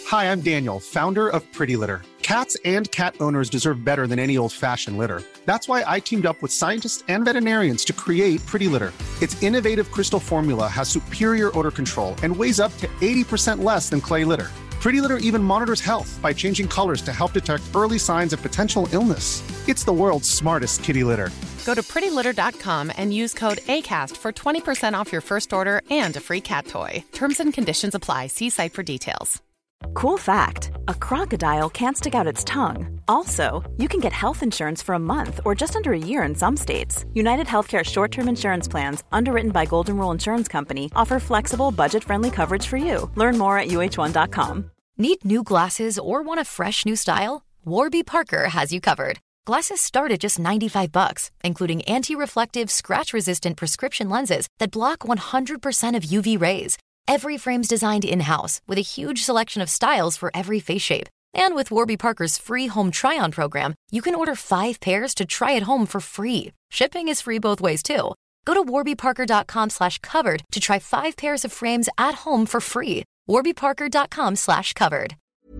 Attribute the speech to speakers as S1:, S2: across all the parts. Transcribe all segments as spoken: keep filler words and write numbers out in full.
S1: Hi, I'm Daniel, founder of Pretty Litter. Cats and cat owners deserve better than any old-fashioned litter. That's why I teamed up with scientists and veterinarians to create Pretty Litter. Its innovative crystal formula has superior odor control and weighs up to eighty percent less than clay litter. Pretty Litter even monitors health by changing colors to help detect early signs of potential illness. It's the world's smartest kitty litter.
S2: Go to pretty litter dot com and use code ACAST for twenty percent off your first order and a free cat toy. Terms and conditions apply. See site for details.
S3: Cool fact, a crocodile can't stick out its tongue. Also, you can get health insurance for a month or just under a year in some states. United Healthcare short-term insurance plans, underwritten by Golden Rule Insurance Company, offer flexible, budget-friendly coverage for you. Learn more at U H one dot com.
S4: Need new glasses or want a fresh new style? Warby Parker has you covered. Glasses start at just ninety-five bucks, including anti-reflective, scratch-resistant prescription lenses that block one hundred percent of U V rays. Every frame's designed in-house with a huge selection of styles for every face shape. And with Warby Parker's free home try-on program, you can order five pairs to try at home for free. Shipping is free both ways, too. Go to warby parker dot com slash covered to try five pairs of frames at home for free. warby parker dot com slash covered.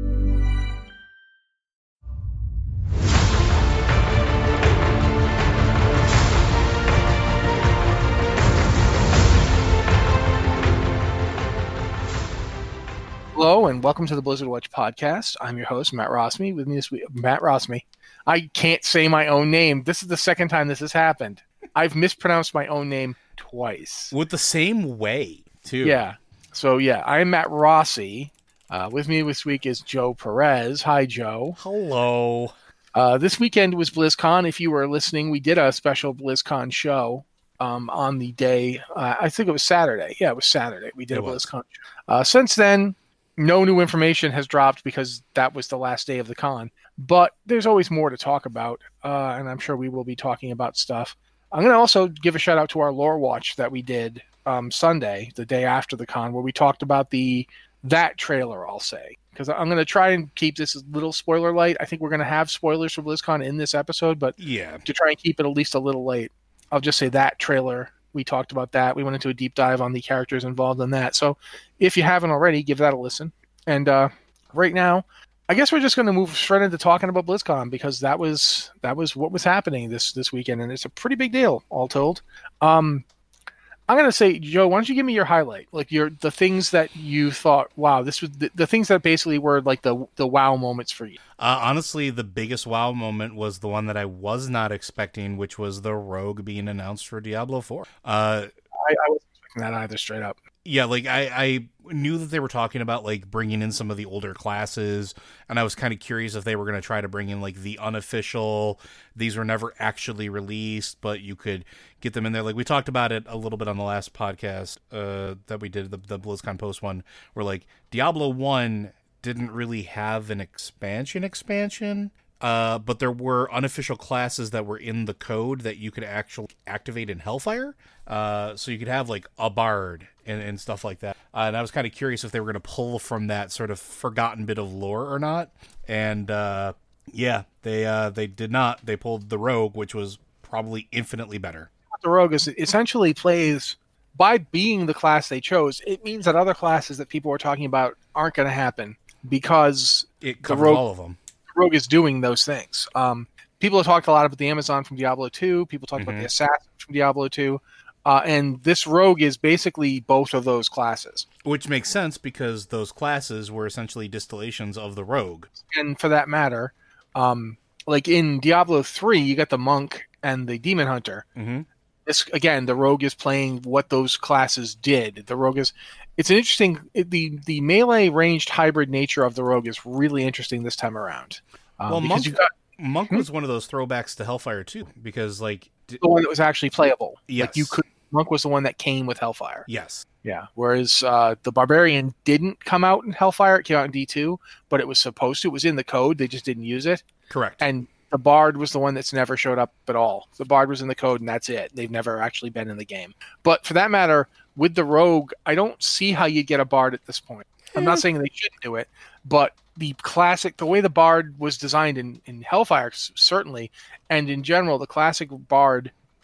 S5: Hello and welcome to the Blizzard Watch podcast. I'm your host, Matt Rossme. With me this week, Matt Rossme. I can't say my own name. This is the second time this has happened. I've mispronounced my own name twice.
S6: With the same way, too.
S5: Yeah. So, yeah, I'm Matt Rossi. Uh, with me this week is Joe Perez. Hi, Joe.
S6: Hello.
S5: Uh, this weekend was BlizzCon. If you were listening, we did a special BlizzCon show um, on the day. Uh, I think it was Saturday. Yeah, it was Saturday. We did
S6: it
S5: a
S6: was.
S5: BlizzCon. Uh, since then, no new information has dropped because that was the last day of the con. But there's always more to talk about, uh, and I'm sure we will be talking about stuff. I'm going to also give a shout-out to our Lore Watch that we did um, Sunday, the day after the con, where we talked about the that trailer, I'll say. Because I'm going to try and keep this a little spoiler light. I think we're going to have spoilers for BlizzCon in this episode, but
S6: yeah,
S5: to try and keep it at least a little late, I'll just say that trailer. We talked about that. We went into a deep dive on the characters involved in that. So if you haven't already, give that a listen. And uh, right now, I guess we're just going to move straight into talking about BlizzCon because that was that was what was happening this this weekend, and it's a pretty big deal, all told. Um, I'm going to say, Joe, why don't you give me your highlight, like your the things that you thought, wow, this was the, the things that basically were like the the wow moments for you.
S6: Uh, honestly, the biggest wow moment was the one that I was not expecting, which was the Rogue being announced for Diablo four. Uh,
S5: I, I wasn't expecting that either, straight up.
S6: Yeah, like I, I knew that they were talking about like bringing in some of the older classes, and I was kind of curious if they were going to try to bring in like the unofficial. These were never actually released, but you could get them in there. Like we talked about it a little bit on the last podcast uh, that we did, the, the BlizzCon post one, where like Diablo one didn't really have an expansion expansion. Uh, but there were unofficial classes that were in the code that you could actually activate in Hellfire. Uh, so you could have like a bard and, and stuff like that. Uh, and I was kind of curious if they were going to pull from that sort of forgotten bit of lore or not. And uh, yeah, they uh, they did not. They pulled the Rogue, which was probably infinitely better.
S5: The Rogue is essentially plays by being the class they chose. It means that other classes that people were talking about aren't going to happen because
S6: it covered
S5: Rogue,
S6: all of them.
S5: Rogue is doing those things. Um, people have talked a lot about the Amazon from Diablo two. People talked
S6: mm-hmm.
S5: about the Assassin from Diablo two. Uh, and this Rogue is basically both of those classes.
S6: Which makes sense because those classes were essentially distillations of the Rogue.
S5: And for that matter, um, like in Diablo three, you got the Monk and the Demon Hunter.
S6: Mm-hmm.
S5: This, again, the Rogue is playing what those classes did. The Rogue is... It's an interesting... It, the, the melee ranged hybrid nature of the Rogue is really interesting this time around. Um,
S6: well, Monk,
S5: you got,
S6: Monk
S5: hmm?
S6: was one of those throwbacks to Hellfire, too, because, like...
S5: The one that was actually playable.
S6: Yes.
S5: Like you could, Monk was the one that came with Hellfire.
S6: Yes.
S5: Yeah. Whereas uh, the Barbarian didn't come out in Hellfire. It came out in D two, but it was supposed to. It was in the code. They just didn't use it.
S6: Correct.
S5: And the Bard was the one that's never showed up at all. The Bard was in the code, and that's it. They've never actually been in the game. But for that matter, with the Rogue, I don't see how you get a Bard at this point. I'm not saying they shouldn't do it, but the classic, the way the Bard was designed in, in Hellfire, certainly, and in general, the classic Bard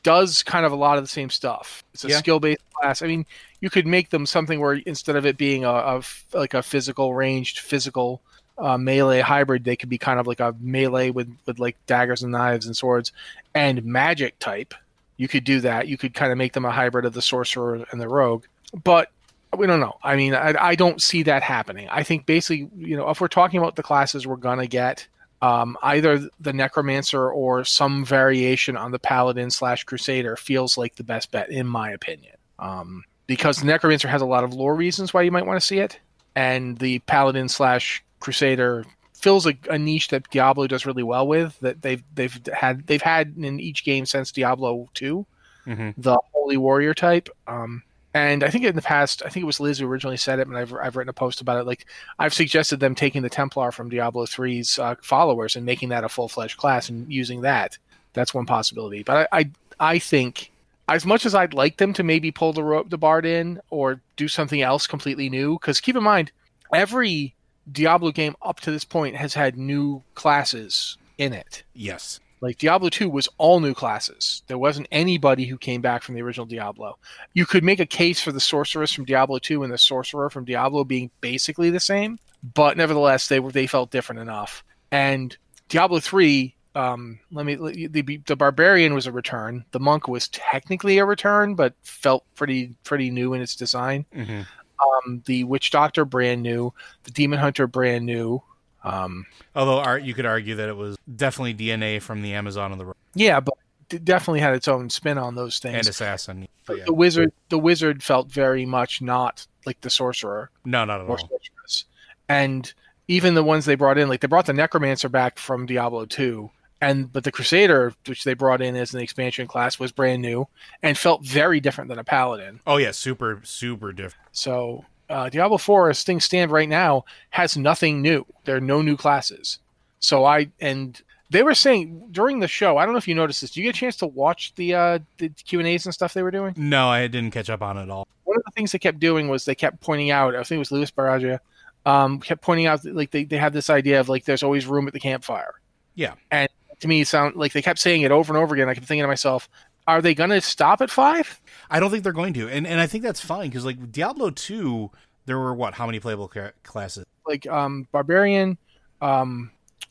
S5: does kind of a lot of the same stuff. It's a
S6: Yeah.
S5: skill-based class. I mean, you could make them something where instead of it being a, a f- like a physical ranged physical uh, melee hybrid, they could be kind of like a melee with with like daggers and knives and swords and magic type. You could do that. You could kind of make them a hybrid of the sorcerer and the rogue. But we don't know. I mean, I, I don't see that happening. I think basically, you know, if we're talking about the classes we're gonna get, um, either the necromancer or some variation on the paladin slash crusader feels like the best bet, in my opinion. Um, because the necromancer has a lot of lore reasons why you might want to see it, and the paladin slash crusader fills a, a niche that Diablo does really well with. That they've they've had they've had in each game since Diablo two,
S6: Mm-hmm.
S5: the holy warrior type. Um, and I think in the past, I think it was Liz who originally said it, and I've I've written a post about it. Like I've suggested them taking the Templar from Diablo three's uh, followers and making that a full fledged class and using that. That's one possibility. But I I, I think, as much as I'd like them to maybe pull the ro- the Bard in or do something else completely new, because keep in mind, every Diablo game up to this point has had new classes in it.
S6: Yes.
S5: Like Diablo two was all new classes. There wasn't anybody who came back from the original Diablo. You could make a case for the sorceress from Diablo two and the sorcerer from Diablo being basically the same, but nevertheless they were they felt different enough. And Diablo three, um, let me the the barbarian was a return. The monk was technically a return, but felt pretty pretty new in its design.
S6: Mm-hmm.
S5: Um, the witch doctor brand new. The demon hunter brand new. Um,
S6: Although art, you could argue that it was definitely D N A from the Amazon of the Road
S5: yeah, but it definitely had its own spin on those things.
S6: and Assassin. But yeah.
S5: The wizard, the wizard felt very much not like the sorcerer
S6: No, not at
S5: or
S6: all.
S5: sorceress. And even the ones they brought in, like they brought the necromancer back from Diablo two, and but the crusader, which they brought in as an expansion class, was brand new and felt very different than a paladin.
S6: Oh yeah, super, super different.
S5: So uh, Diablo four, as things stand right now, has nothing new. There are no new classes. So I and they were saying during the show, I don't know if you noticed this. Did you get a chance to watch the uh, the Q and A's and stuff they were doing?
S6: No, I didn't catch up on it at all.
S5: One of the things they kept doing was they kept pointing out, I think it was Luis Baraja, um, kept pointing out that, like they, they have this idea of like there's always room at the campfire.
S6: Yeah.
S5: And to me, it sound like they kept saying it over and over again. I kept thinking to myself, are they going to stop at five?
S6: I don't think they're going to, and and I think that's fine because like Diablo two, there were what? How many playable ca- classes?
S5: Like um, barbarian, um,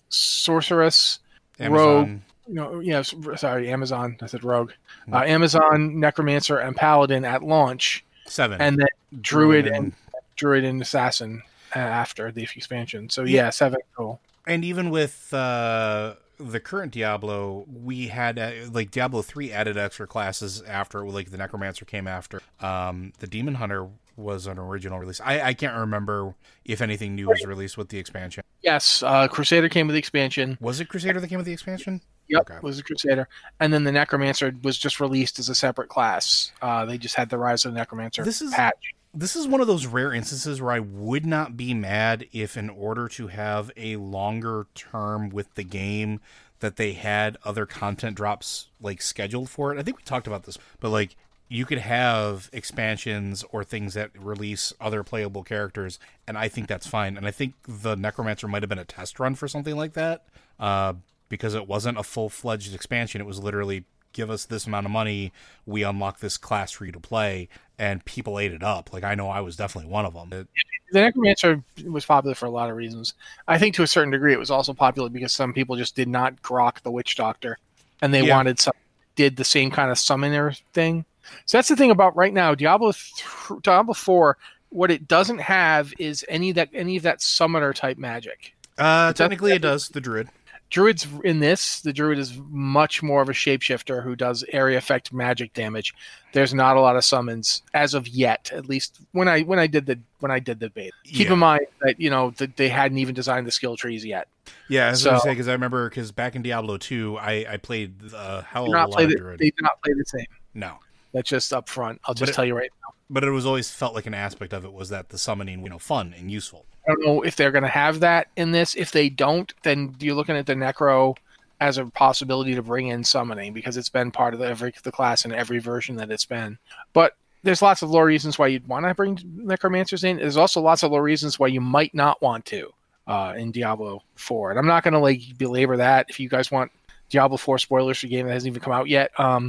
S5: sorceress,
S6: Amazon.
S5: rogue. You know, yeah, s- sorry, Amazon. I said rogue. Uh, Amazon, necromancer, and paladin at launch,
S6: Seven.
S5: and then druid,
S6: Druid
S5: and
S6: and-
S5: druid and assassin uh, after the expansion. So
S6: Yeah.
S5: yeah, seven total.
S6: And even with uh, the current Diablo, we had uh, like Diablo three added extra classes after, like the Necromancer came after. Um, the Demon Hunter was an original release. I, I can't remember if anything new was released with the expansion.
S5: Yes, uh, Crusader came with the expansion.
S6: Was it Crusader that came with the expansion?
S5: Yep,
S6: Okay.
S5: was a Crusader. And then the Necromancer was just released as a separate class. Uh, they just had the Rise of the Necromancer
S6: This is-
S5: patch.
S6: This is one of those rare instances where I would not be mad if, in order to have a longer term with the game, that they had other content drops like scheduled for it. I think we talked about this, but like you could have expansions or things that release other playable characters, and I think that's fine. And I think the Necromancer might have been a test run for something like that, uh, because it wasn't a full-fledged expansion. It was literally, give us this amount of money, we unlock this class for you to play, and people ate it up. Like, I know I was definitely one of them. It,
S5: The Necromancer was popular for a lot of reasons. I think to a certain degree it was also popular because some people just did not grok the Witch Doctor, and they
S6: Yeah.
S5: wanted some did the same kind of summoner thing. So that's the thing about right now Diablo th- Diablo four. What it doesn't have is any of that any of that summoner type magic.
S6: uh,
S5: It does-
S6: technically, it does, the Druid.
S5: Druid's in this. The Druid is much more of a shapeshifter who does area effect magic damage. There's not a lot of summons as of yet. At least when I when I did the when I did the beta. Keep
S6: Yeah.
S5: in mind that you know that they hadn't even designed the skill trees yet.
S6: Yeah, I was
S5: So-
S6: going to say, because I remember, because back in Diablo two, I, I played a hell
S5: They
S6: of
S5: do
S6: a
S5: not
S6: lot
S5: play
S6: of
S5: the,
S6: Druid.
S5: they do not play the same.
S6: No.
S5: That's just up front. I'll
S6: But
S5: just
S6: it-
S5: tell you right now.
S6: But it was always felt like an aspect of it was that the summoning, you know, fun and useful.
S5: I don't know if they're going to have that in this. If they don't, then you're looking at the Necro as a possibility to bring in summoning because it's been part of the, every the class in every version that it's been. But there's lots of lore reasons why you'd want to bring Necromancers in. There's also lots of lore reasons why you might not want to uh, in Diablo four. And I'm not going to like belabor that. If you guys want Diablo four spoilers for a game that hasn't even come out yet, um,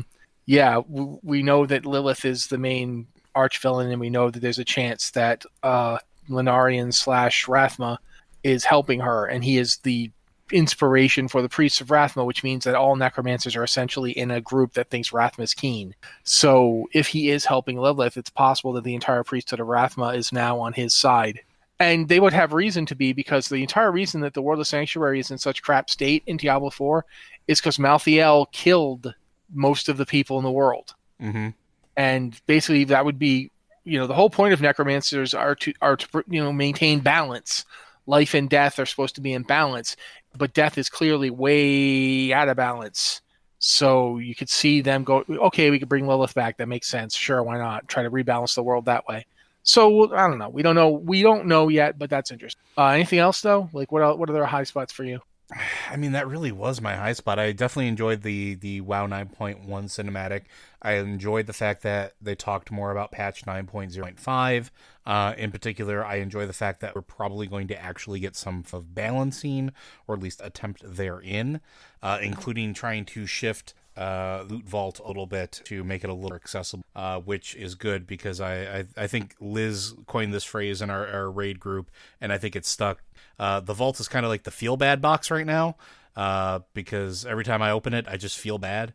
S5: yeah, w- we know that Lilith is the main arch villain, and we know that there's a chance that uh, Lunarian slash Rathma is helping her, and he is the inspiration for the priests of Rathma, which means that all necromancers are essentially in a group that thinks Rathma is keen. So if he is helping Lilith, it's possible that the entire priesthood of Rathma is now on his side. And they would have reason to be, because the entire reason that the World of Sanctuary is in such crap state in Diablo four is because Malthael killed most of the people in the world.
S6: Mm-hmm.
S5: And basically that would be, you know, the whole point of necromancers are to, are to, you know, maintain balance. Life and death are supposed to be in balance, but death is clearly way out of balance. So you could see them go, okay, we could bring Lilith back. That makes sense. Sure, why not? Try to rebalance the world that way. So I don't know. We don't know. We don't know yet, but that's interesting. Uh, anything else though? Like what? Else, what are the high spots for you?
S6: I mean, that really was my high spot. I definitely enjoyed the the WoW nine point one cinematic. I enjoyed the fact that they talked more about patch nine point oh point five. Uh, in particular, I enjoy the fact that we're probably going to actually get some of balancing, or at least attempt therein, uh, including trying to shift uh, Loot Vault a little bit to make it a little more accessible, uh, which is good because I, I, I think Liz coined this phrase in our, our raid group, and I think it's stuck. Uh, the Vault is kind of like the feel bad box right now, uh, because every time I open it, I just feel bad.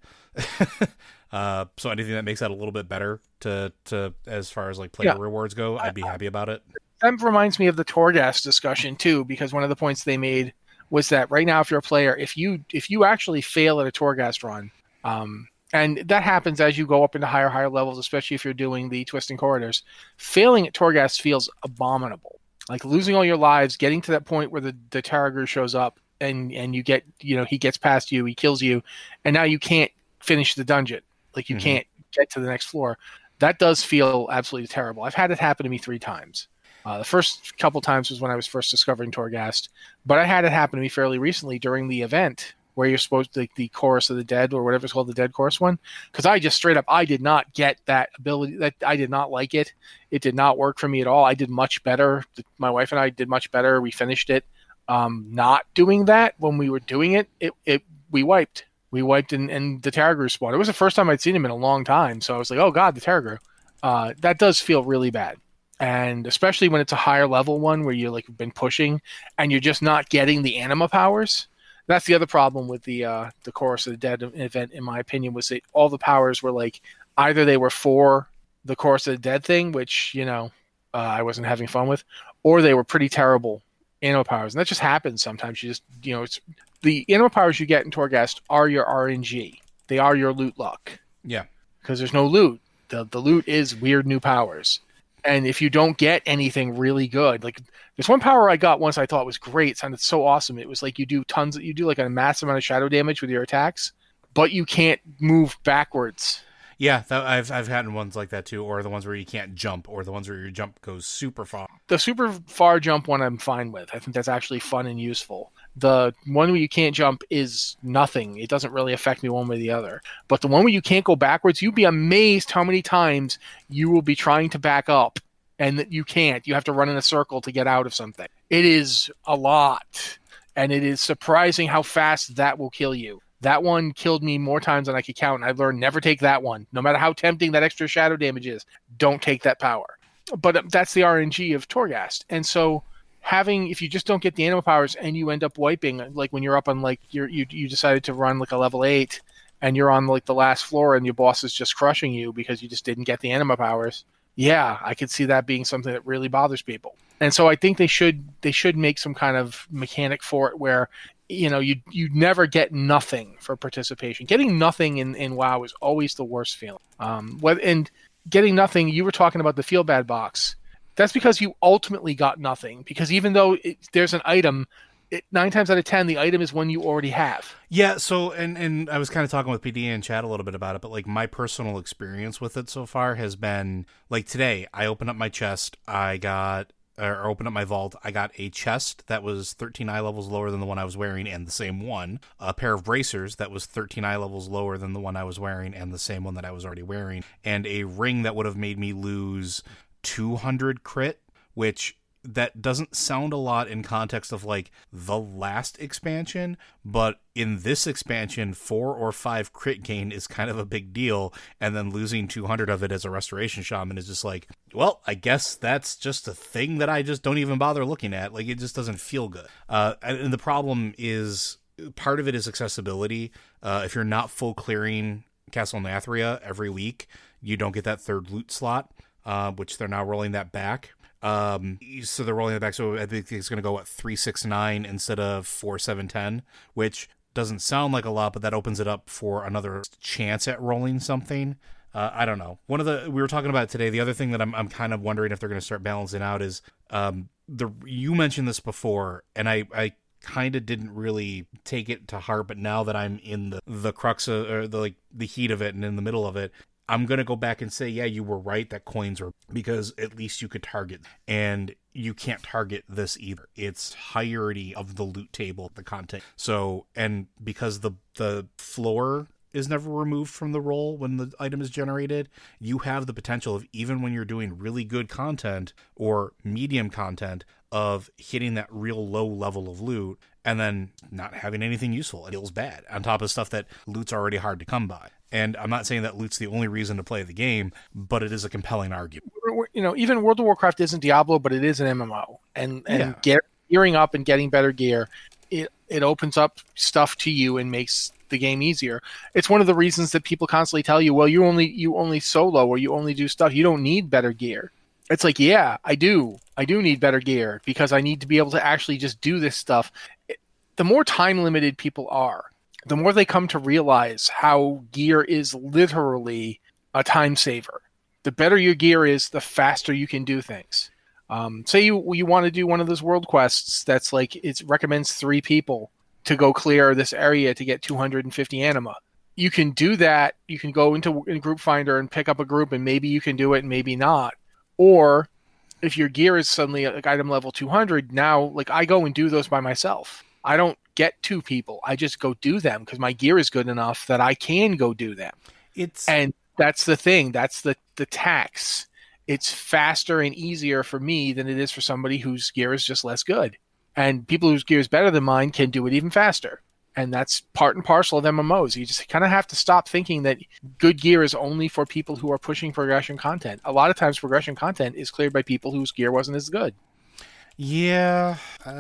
S6: uh, so anything that makes that a little bit better to, to as far as like player
S5: Yeah.
S6: rewards go, I'd be happy about it.
S5: That reminds me of the Torghast discussion too, because one of the points they made was that right now, if you're a player, if you if you actually fail at a Torghast run, um, and that happens as you go up into higher higher levels, especially if you're doing the twisting corridors, failing at Torghast feels abominable. Like losing all your lives, getting to that point where the the Tarragur shows up, and and you get, you know, he gets past you, he kills you, and now you can't finish the dungeon. Like you mm-hmm. can't get to the next floor. That does feel absolutely terrible. I've had it happen to me three times. Uh, the first couple times was when I was first discovering Torghast, but I had it happen to me fairly recently during the event where you're supposed to, like the Chorus of the Dead or whatever it's called, the Dead Chorus one, because I just straight up, I did not get that ability. That I did not like it. It did not work for me at all. I did much better. My wife and I did much better. We finished it. Um, not doing that when we were doing it, it, it we wiped. We wiped and, and the Tarragur spawned. It was the first time I'd seen him in a long time, so I was like, oh god, the Tarragur. Uh, that does feel really bad. And especially when it's a higher level one where you're like been pushing and you're just not getting the anima powers. That's the other problem with the uh, the Chorus of the Dead event, in my opinion, was that all the powers were like either they were for the Chorus of the Dead thing, which, you know, uh, I wasn't having fun with, or they were pretty terrible anima powers. And that just happens sometimes. You just, you know, it's the anima powers you get in Torghast are your R N G. They are your loot luck.
S6: Yeah. Because
S5: there's no loot. The the loot is weird new powers. And if you don't get anything really good, like there's one power I got once I thought was great. It sounded so awesome. It was like you do tons, you do like a massive amount of shadow damage with your attacks, but you can't move backwards.
S6: Yeah, that, I've I've had ones like that too, or the ones where you can't jump, or the ones where your jump goes super far.
S5: The super far jump one I'm fine with. I think that's actually fun and useful. The one where you can't jump is nothing. It doesn't really affect me one way or the other. But the one where you can't go backwards, you'd be amazed how many times you will be trying to back up and that you can't. You have to run in a circle to get out of something. It is a lot, and it is surprising how fast that will kill you. That one killed me more times than I could count, and I learned never take that one. No matter how tempting that extra shadow damage is, don't take that power. But that's the R N G of Torghast. And so having, if you just don't get the anima powers and you end up wiping, like when you're up on like, you're, you you decided to run like a level eight, and you're on like the last floor and your boss is just crushing you because you just didn't get the anima powers. Yeah, I could see that being something that really bothers people. And so I think they should they should make some kind of mechanic for it where, you know, you you never get nothing for participation. Getting nothing in, in WoW is always the worst feeling. Um, what and getting nothing, you were talking about the feel bad box. That's because you ultimately got nothing. Because even though it, there's an item, it, nine times out of ten, the item is one you already have.
S6: Yeah, so, and, and I was kind of talking with P D and chat a little bit about it, but like my personal experience with it so far has been, like today, I opened up my chest, I got, or opened up my vault, I got a chest that was thirteen eye levels lower than the one I was wearing and the same one, a pair of bracers that was thirteen eye levels lower than the one I was wearing and the same one that I was already wearing, and a ring that would have made me lose two hundred crit, which that doesn't sound a lot in context of like the last expansion, but in this expansion, four or five crit gain is kind of a big deal, and then losing two hundred of it as a restoration shaman is just like, well, I guess that's just a thing that I just don't even bother looking at. Like, it just doesn't feel good. Uh, and the problem is, part of it is accessibility. Uh, if you're not full clearing Castle Nathria every week, you don't get that third loot slot, uh, which they're now rolling that back. Um, so they're rolling it back. So I think it's going to go at three six nine instead of four seven ten, which doesn't sound like a lot, but that opens it up for another chance at rolling something. Uh, I don't know. One of the, we were talking about it today. The other thing that I'm, I'm kind of wondering if they're going to start balancing out is, um, the, you mentioned this before, and I, I kind of didn't really take it to heart, but now that I'm in the, the crux of, or the, like the heat of it and in the middle of it, I'm going to go back and say, yeah, you were right that coins are, because at least you could target, and you can't target this either. It's hierarchy of the loot table, the content. So, and because the, the floor is never removed from the roll when the item is generated, you have the potential of, even when you're doing really good content or medium content, of hitting that real low level of loot and then not having anything useful. It feels bad on top of stuff that loot's already hard to come by. And I'm not saying that loot's the only reason to play the game, but it is a compelling argument.
S5: You know, even World of Warcraft isn't Diablo, but it is an M M O. And and
S6: Yeah.
S5: get, gearing up and getting better gear, it, it opens up stuff to you and makes the game easier. It's one of the reasons that people constantly tell you, well, you only you only solo or you only do stuff. You don't need better gear. It's like, yeah, I do. I do need better gear because I need to be able to actually just do this stuff. It, the more time limited people are, the more they come to realize how gear is literally a time saver. The better your gear is, the faster you can do things. Um, say you you want to do one of those world quests that's like, it recommends three people to go clear this area to get two hundred fifty anima. You can do that. You can go into in Group Finder and pick up a group, and maybe you can do it and maybe not. Or if your gear is suddenly like item level two hundred, now like I go and do those by myself. I don't get two people. I just go do them because my gear is good enough that I can go do them.
S6: It's
S5: And that's the thing. That's the, the tax. It's faster and easier for me than it is for somebody whose gear is just less good. And people whose gear is better than mine can do it even faster. And that's part and parcel of M M Os. You just kind of have to stop thinking that good gear is only for people who are pushing progression content. A lot of times progression content is cleared by people whose gear wasn't as good.
S6: Yeah.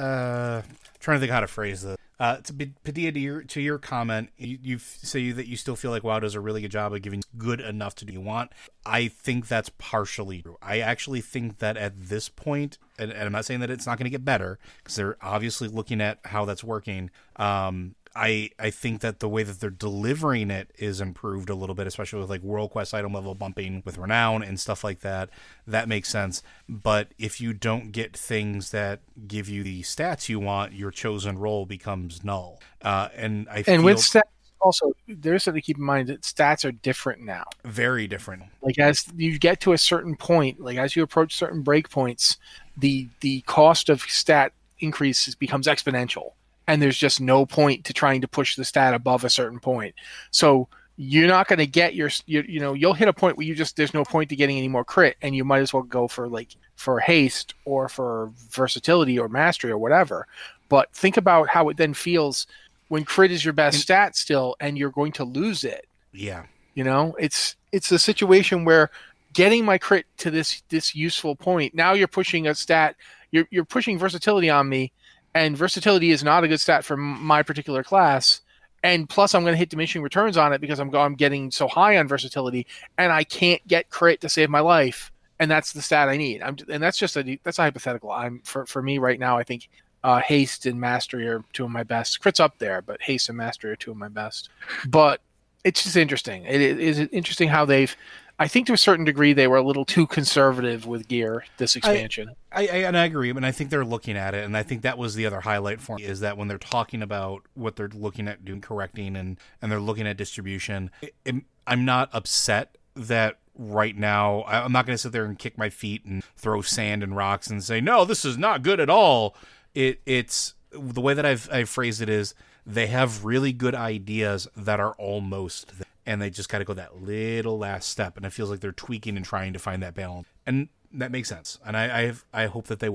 S6: Uh, trying to think how to phrase this. Uh, to Padilla, to your, to your comment, you, you say that you still feel like WoW does a really good job of giving good enough to do you want. I think that's partially true. I actually think that at this point, and, and I'm not saying that it's not going to get better, because they're obviously looking at how that's working. Um, I I think that the way that they're delivering it is improved a little bit, especially with like World Quest item level bumping with Renown and stuff like that. That makes sense. But if you don't get things that give you the stats you want, your chosen role becomes null. Uh, and I
S5: And
S6: feel
S5: with stats, also, there's something to keep in mind that stats are different now.
S6: very different.
S5: Like as you get to a certain point, like as you approach certain breakpoints, the the cost of stat increases becomes exponential. And there's just no point to trying to push the stat above a certain point. So you're not going to get your, you, you know, you'll hit a point where you just, there's no point to getting any more crit, and you might as well go for like, for haste or for versatility or mastery or whatever. But think about how it then feels when crit is your best and, stat still, and you're going to lose it.
S6: Yeah.
S5: You know, it's, it's a situation where getting my crit to this, this useful point, now you're pushing a stat, you're, you're pushing versatility on me. And versatility is not a good stat for my particular class. And plus, I'm going to hit diminishing returns on it because I'm, I'm getting so high on versatility, and I can't get crit to save my life. And that's the stat I need. I'm, and that's just a that's a hypothetical. I'm for for me right now. I think uh, haste and mastery are two of my best. Crit's up there, but haste and mastery are two of my best. But it's just interesting. It is interesting how they've. I think to a certain degree they were a little too conservative with gear this expansion.
S6: I, I, I and I agree, and I think they're looking at it, and I think that was the other highlight for me, is that when they're talking about what they're looking at doing, correcting, and, and they're looking at distribution, it, it, I'm not upset that right now, I, I'm not going to sit there and kick my feet and throw sand and rocks and say, no, this is not good at all. It It's, the way that I've, I've phrased it is, they have really good ideas that are almost there. And they just got to go that little last step, and it feels like they're tweaking and trying to find that balance, and that makes sense. And I, I, have, I hope that they will.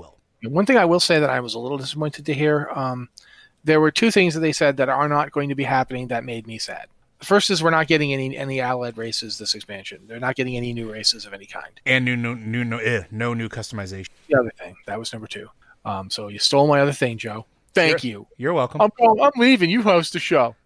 S5: One thing I will say that I was a little disappointed to hear, um, there were two things that they said that are not going to be happening that made me sad. The first is we're not getting any any allied races this expansion. They're not getting any new races of any kind.
S6: And new, new, new, no, eh, no new customization.
S5: The other thing, that was number two. Um, so you stole my other thing, Joe. Thank
S6: you're,
S5: you.
S6: You're welcome.
S5: I'm, I'm leaving. You host the show.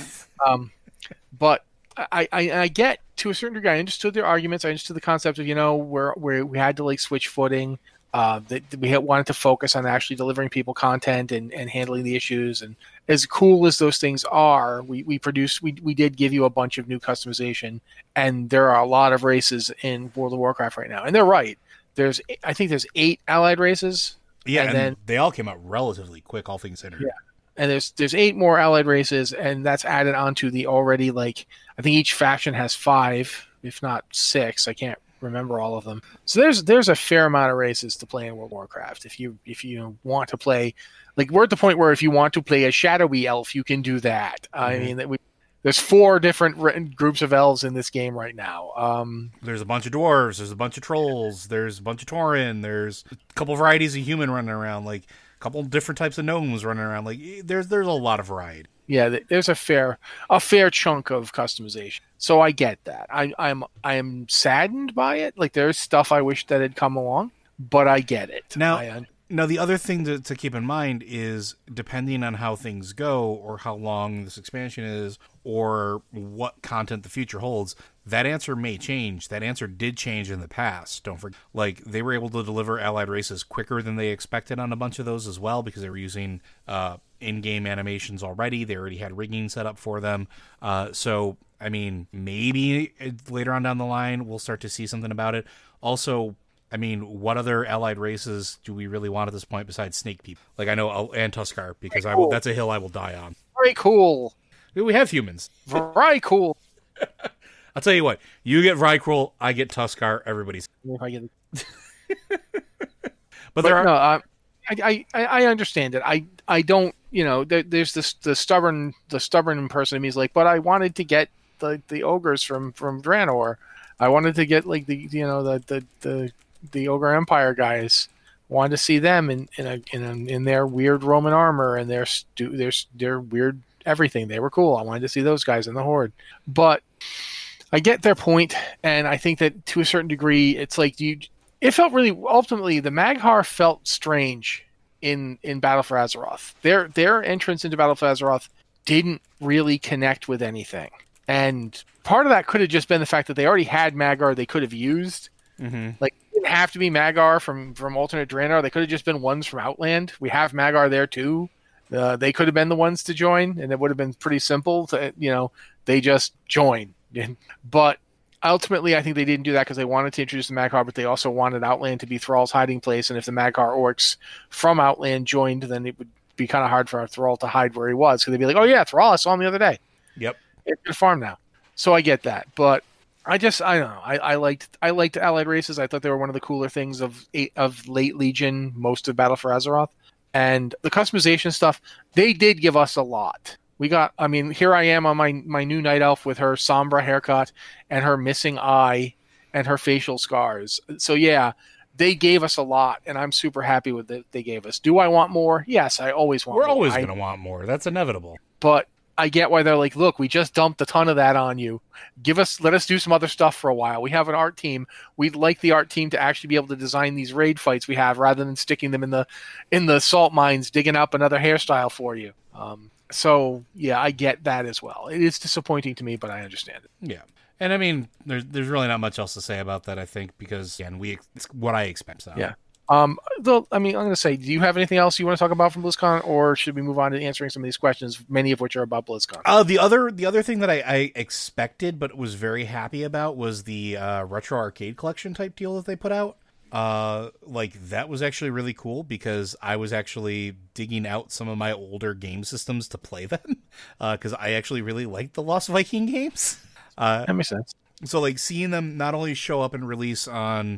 S5: um, but I, I, I get to a certain degree. I understood their arguments. I understood the concept of, you know, where where we had to like switch footing. Uh, that we had wanted to focus on actually delivering people content and, and handling the issues. And as cool as those things are, we, we produced, we, we did give you a bunch of new customization, and there are a lot of races in World of Warcraft right now. And they're right. There's, I think there's eight allied races.
S6: Yeah.
S5: And,
S6: and
S5: then
S6: they all came out relatively quick, all things considered.
S5: Yeah. And there's, there's eight more allied races, and that's added onto the already, like, I think each faction has five, if not six. I can't remember all of them. So there's there's a fair amount of races to play in World of Warcraft. If you if you want to play, like, we're at the point where if you want to play a shadowy elf, you can do that. Mm-hmm. I mean, that we there's four different groups of elves in this game right now. Um,
S6: there's a bunch of dwarves. There's a bunch of trolls. There's a bunch of tauren. There's a couple varieties of human running around. Like a couple different types of gnomes running around. Like there's there's a lot of variety.
S5: Yeah, there's a fair a fair chunk of customization. So I get that. I, I'm I'm saddened by it. Like, there's stuff I wish that had come along, but I get it.
S6: Now,
S5: I,
S6: now the other thing to, to keep in mind is, depending on how things go, or how long this expansion is, or what content the future holds, that answer may change. That answer did change in the past. Don't forget, like, they were able to deliver allied races quicker than they expected on a bunch of those as well, because they were using uh, in-game animations already. They already had rigging set up for them. Uh, so, I mean, maybe later on down the line we'll start to see something about it. Also, I mean, what other allied races do we really want at this point besides snake people? Like, I know, and Tuskar, because I will, that's a hill I will die on.
S5: Very cool.
S6: We have humans.
S5: Very cool.
S6: I'll tell you what, you get Vrykul, I get Tuskar, everybody's.
S5: If I get
S6: but,
S5: but
S6: there are...
S5: no, uh, I, I I understand it. I I don't, you know, there, there's this the stubborn the stubborn person in me is like, but I wanted to get the, the ogres from from Draenor. I wanted to get like the you know the the the, the Ogre Empire guys. Wanted to see them in in a, in, a, in their weird Roman armor and their stu- their their weird everything. They were cool. I wanted to see those guys in the Horde. But I get their point, and I think that to a certain degree, it's like you. It felt really ultimately the Mag'har felt strange in in Battle for Azeroth. Their their entrance into Battle for Azeroth didn't really connect with anything, and part of that could have just been the fact that they already had Mag'har they could have used.
S6: Mm-hmm.
S5: Like, it didn't have to be Mag'har from from alternate Draenor. They could have just been ones from Outland. We have Mag'har there too. Uh, they could have been the ones to join, and it would have been pretty simple. To you know, they just join. But ultimately, I think they didn't do that because they wanted to introduce the Mag'har, but they also wanted Outland to be Thrall's hiding place. And if the Mag'har orcs from Outland joined, then it would be kind of hard for Thrall to hide where he was, because they'd be like, "Oh yeah, Thrall, I saw him the other day."
S6: Yep,
S5: it's a farm now. So I get that, but I just I don't know. I, I liked I liked allied races. I thought they were one of the cooler things of of late Legion, most of Battle for Azeroth, and the customization stuff. They did give us a lot. We got, I mean, here I am on my, my new Night Elf with her Sombra haircut and her missing eye and her facial scars. So, yeah, they gave us a lot, and I'm super happy with it they gave us. Do I want more? Yes, I always want
S6: We're
S5: more.
S6: We're always
S5: I,
S6: going to want more. That's inevitable.
S5: But I get why they're like, look, we just dumped a ton of that on you. Give us, let us do some other stuff for a while. We have an art team. We'd like the art team to actually be able to design these raid fights we have rather than sticking them in the in the salt mines, digging up another hairstyle for you. Um So, yeah, I get that as well. It is disappointing to me, but I understand it.
S6: Yeah. And, I mean, there's there's really not much else to say about that, I think, because, again, we, it's what I expect. So.
S5: Yeah. Um. Though, I mean, I'm going to say, do you have anything else you want to talk about from BlizzCon, or should we move on to answering some of these questions, many of which are about BlizzCon?
S6: Uh, the other the other thing that I, I expected but was very happy about was the uh, Retro Arcade Collection type deal that they put out. Uh, like, that was actually really cool, because I was actually digging out some of my older game systems to play them, uh, because I actually really liked the Lost Viking games. Uh,
S5: that makes sense.
S6: So, like, seeing them not only show up and release on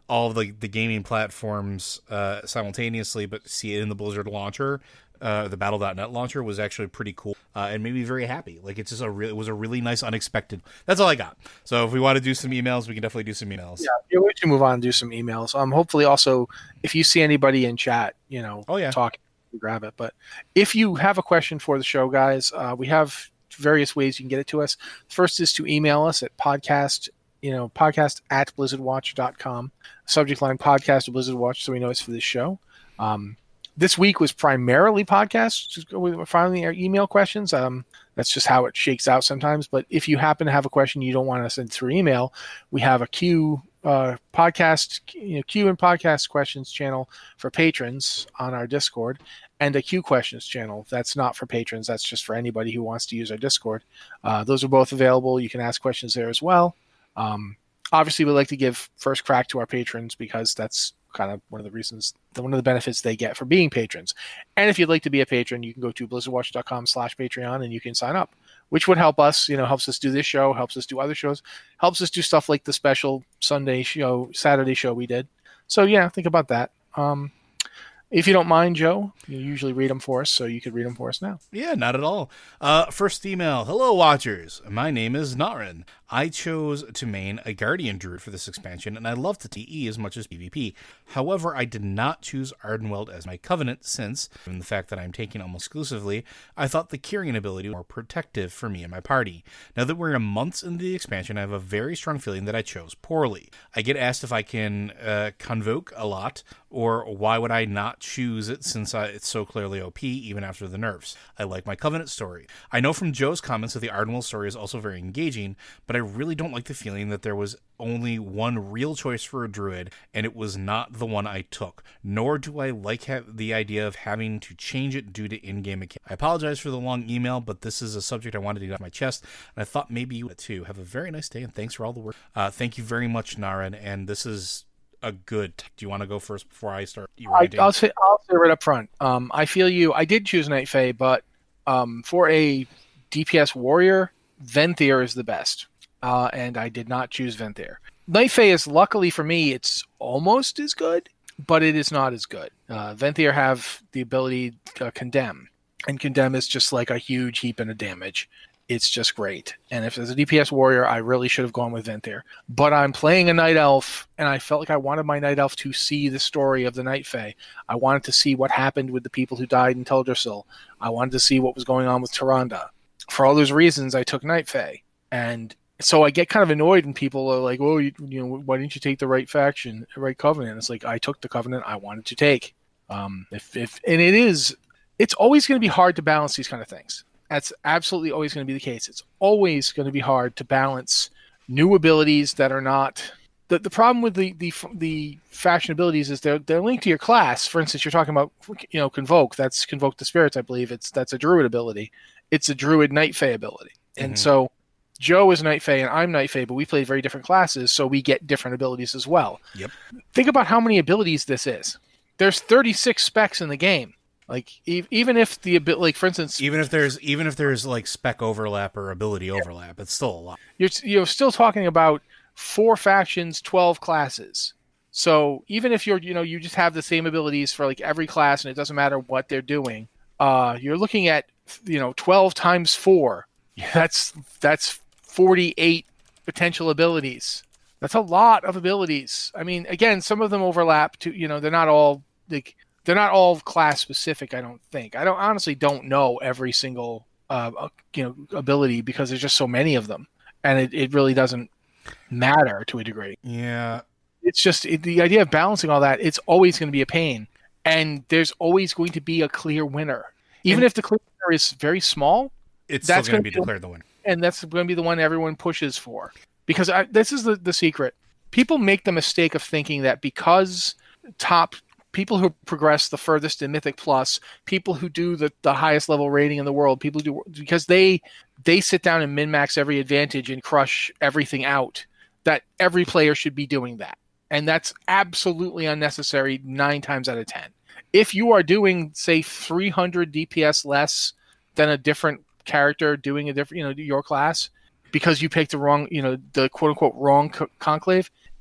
S6: all of the, the gaming platforms uh, simultaneously, but see it in the Blizzard launcher, uh, the battle dot net launcher, was actually pretty cool uh, and made me very happy. Like, it's just a re- it was a really nice, unexpected. That's all I got. So if we want to do some emails, we can definitely do some emails.
S5: Yeah, we should move on and do some emails. Um, hopefully, also, if you see anybody in chat, you know,
S6: oh, yeah.
S5: talk, grab it. But if you have a question for the show, guys, uh, we have various ways you can get it to us. First is to email us at podcast, you know, podcast at blizzard watch dot com. Subject line podcast to Blizzard Watch, so we know it's for this show. Um, this week was primarily podcast. Just go with finally our email questions. Um, that's just how it shakes out sometimes. But if you happen to have a question you don't want to send through email, we have a Q uh, podcast, you know, Q and podcast questions channel for patrons on our Discord, and a Q questions channel that's not for patrons. That's just for anybody who wants to use our Discord. Uh, those are both available. You can ask questions there as well. Um, Obviously, we like to give first crack to our patrons because that's kind of one of the reasons, one of the benefits they get for being patrons. And if you'd like to be a patron, you can go to blizzard watch dot com slash Patreon and you can sign up, which would help us, you know, helps us do this show, helps us do other shows, helps us do stuff like the special Sunday show, Saturday show we did. So, yeah, think about that. Um, if you don't mind, Joe, you usually read them for us, so you could read them for us now.
S6: Yeah, not at all. Uh, first email. Hello, Watchers. My name is Narin. I chose to main a Guardian Druid for this expansion, and I love the T E as much as PvP. However, I did not choose Ardenweld as my Covenant since, given the fact that I'm taking almost exclusively, I thought the Kyrian ability was more protective for me and my party. Now that we're in months into the expansion, I have a very strong feeling that I chose poorly. I get asked if I can uh, convoke a lot, or why would I not choose it since I, it's so clearly O P even after the nerfs. I like my Covenant story. I know from Joe's comments that the Ardenweld story is also very engaging, but I really don't like the feeling that there was only one real choice for a druid, and it was not the one I took. Nor do I like ha- the idea of having to change it due to in-game mechanics. I apologize for the long email, but this is a subject I wanted to get off my chest, and I thought maybe you would too. Have a very nice day, and thanks for all the work. Uh, thank you very much, Naren, and this is a good. Do you want to go first before I start?
S5: I, I'll say I'll say right up front. Um, I feel you. I did choose Night Fae, but um, for a D P S warrior, Venthyr is the best, uh, and I did not choose Venthyr. Night Fae is, luckily for me, it's almost as good, but it is not as good. Uh, Venthyr have the ability to condemn, and condemn is just like a huge heap of damage. It's just great. And if as a D P S warrior, I really should have gone with Venthyr. But I'm playing a Night Elf, and I felt like I wanted my Night Elf to see the story of the Night Fae. I wanted to see what happened with the people who died in Teldrassil. I wanted to see what was going on with Tyrande. For all those reasons, I took Night Fae. And so I get kind of annoyed when people are like, "Oh, you, you know, why didn't you take the right faction, the right Covenant?" It's like, I took the Covenant I wanted to take. Um, if if and it is, it's always going to be hard to balance these kind of things. That's absolutely always going to be the case. It's always going to be hard to balance new abilities that are not. The, the problem with the, the the faction abilities is they're they're linked to your class. For instance, you're talking about, you know, Convoke. That's Convoke the Spirits, I believe. It's that's a Druid ability. It's a Druid Night Fae ability. And mm-hmm. so Joe is Night Fae and I'm Night Fae, but we play very different classes, so we get different abilities as well.
S6: Yep.
S5: Think about how many abilities this is. There's thirty-six specs in the game. Like e- even if the like for instance,
S6: even if there's even if there's like spec overlap or ability overlap, it's still a lot.
S5: You're you're still talking about four factions, twelve classes. So even if you're you know you just have the same abilities for like every class and it doesn't matter what they're doing, uh, you're looking at you know twelve times four. That's that's forty-eight potential abilities. That's a lot of abilities. I mean, again, some of them overlap to you know they're not all like. They're not all class specific, I don't think. I don't honestly don't know every single uh, you know ability because there's just so many of them, and it, it really doesn't matter to a degree.
S6: Yeah,
S5: it's just it, the idea of balancing all that. It's always going to be a pain, and there's always going to be a clear winner, even and if the clear winner is very small.
S6: It's that's still going to be declared the winner,
S5: and that's going to be the one everyone pushes for. Because I, this is the the secret. People make the mistake of thinking that because top people who progress the furthest in Mythic Plus, people who do the, the highest level rating in the world, people who do because they they sit down and min-max every advantage and crush everything out, that every player should be doing that. And that's absolutely unnecessary nine times out of ten. If you are doing, say, three hundred D P S less than a different character doing a different, you know, your class, because you picked the wrong, you know, the quote-unquote wrong co- conclave,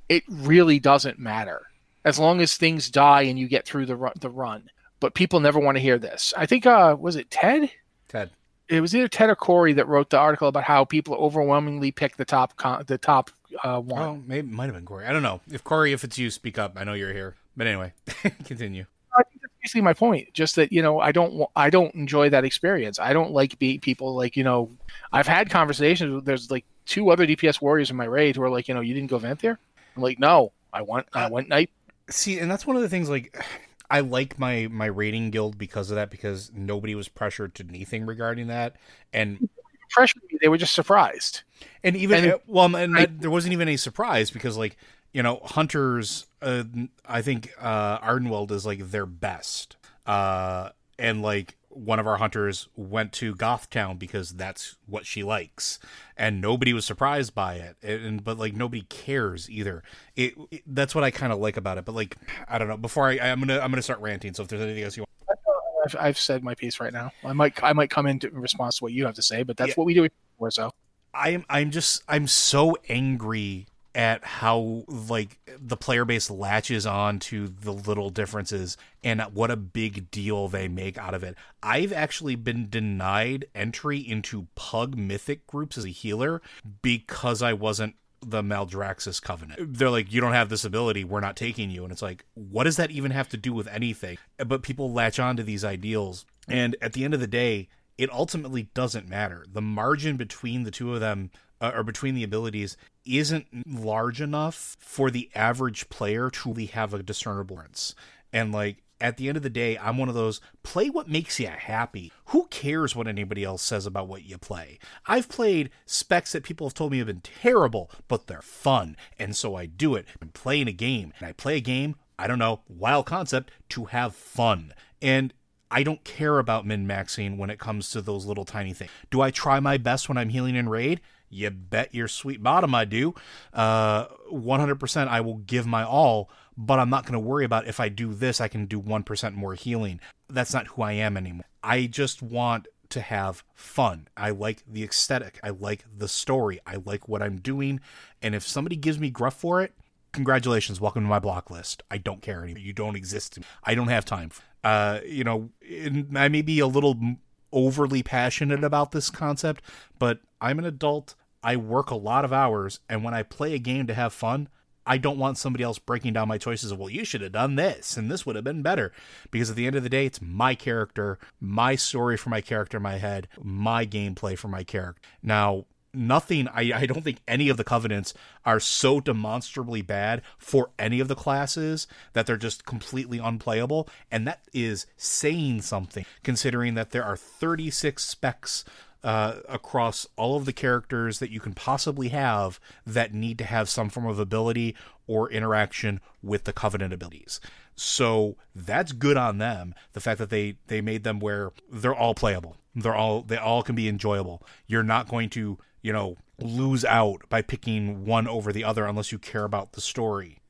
S5: it really doesn't matter as long as things die and you get through the run, the run. But people never want to hear this. I think, uh, was it Ted?
S6: Ted.
S5: It was either Ted or Corey that wrote the article about how people overwhelmingly pick the top con- the top uh, one.
S6: Oh, maybe it might have been Corey. I don't know. If Corey, if it's you, speak up. I know you're here. But anyway, continue.
S5: I think that's basically my point. Just that, you know, I don't I don't enjoy that experience. I don't like beat people like, you know, I've had conversations. There's like two other D P S warriors in my raid who are like, you know, you didn't go vent there? I'm like, no, I want I went night.
S6: See, and that's one of the things, like, I like my, my raiding guild because of that, because nobody was pressured to anything regarding that. And
S5: pressured me, they were just surprised.
S6: And even,
S5: and,
S6: well, and that, there wasn't even any surprise because, like, you know, hunters, uh, I think uh, Ardenweld is, like, their best. Uh, and, like, one of our hunters went to Gothtown because that's what she likes, and nobody was surprised by it. And but like nobody cares either. It, it that's what I kind of like about it. But like I don't know. Before I, I'm gonna I'm gonna start ranting. So if there's anything else you want,
S5: I've, I've said my piece right now. I might I might come in response to what you have to say, but that's
S6: yeah.
S5: what we do for. So
S6: I'm I'm just I'm so angry at how like the player base latches on to the little differences and what a big deal they make out of it. I've actually been denied entry into Pug Mythic groups as a healer because I wasn't the Maldraxxus Covenant. They're like, you don't have this ability, we're not taking you. And it's like, what does that even have to do with anything? But people latch on to these ideals. And at the end of the day, it ultimately doesn't matter. The margin between the two of them Uh, or between the abilities isn't large enough for the average player to really have a discernible difference. And like at the end of the day, I'm one of those, play what makes you happy. Who cares what anybody else says about what you play? I've played specs that people have told me have been terrible, but they're fun. And so I do it. I'm playing a game, and I play a game, I don't know, wild concept, to have fun. And I don't care about min-maxing when it comes to those little tiny things. Do I try my best when I'm healing in raid? You bet your sweet bottom I do. Uh, one hundred percent I will give my all, but I'm not going to worry about if I do this, I can do one percent more healing. That's not who I am anymore. I just want to have fun. I like the aesthetic. I like the story. I like what I'm doing. And if somebody gives me gruff for it, congratulations, welcome to my block list. I don't care anymore. You don't exist to me. I don't have time. Uh, you know, I may be a little overly passionate about this concept, but I'm an adult. I work a lot of hours, and when I play a game to have fun, I don't want somebody else breaking down my choices of, well, you should have done this, and this would have been better. Because at the end of the day, it's my character, my story for my character in my head, my gameplay for my character. Now, nothing, I, I don't think any of the covenants are so demonstrably bad for any of the classes that they're just completely unplayable. And that is saying something, considering that there are thirty-six specs uh, across all of the characters that you can possibly have that need to have some form of ability or interaction with the covenant abilities. So that's good on them. The fact that they, they made them where they're all playable. They're all, they all can be enjoyable. You're not going to, you know, lose out by picking one over the other unless you care about the story.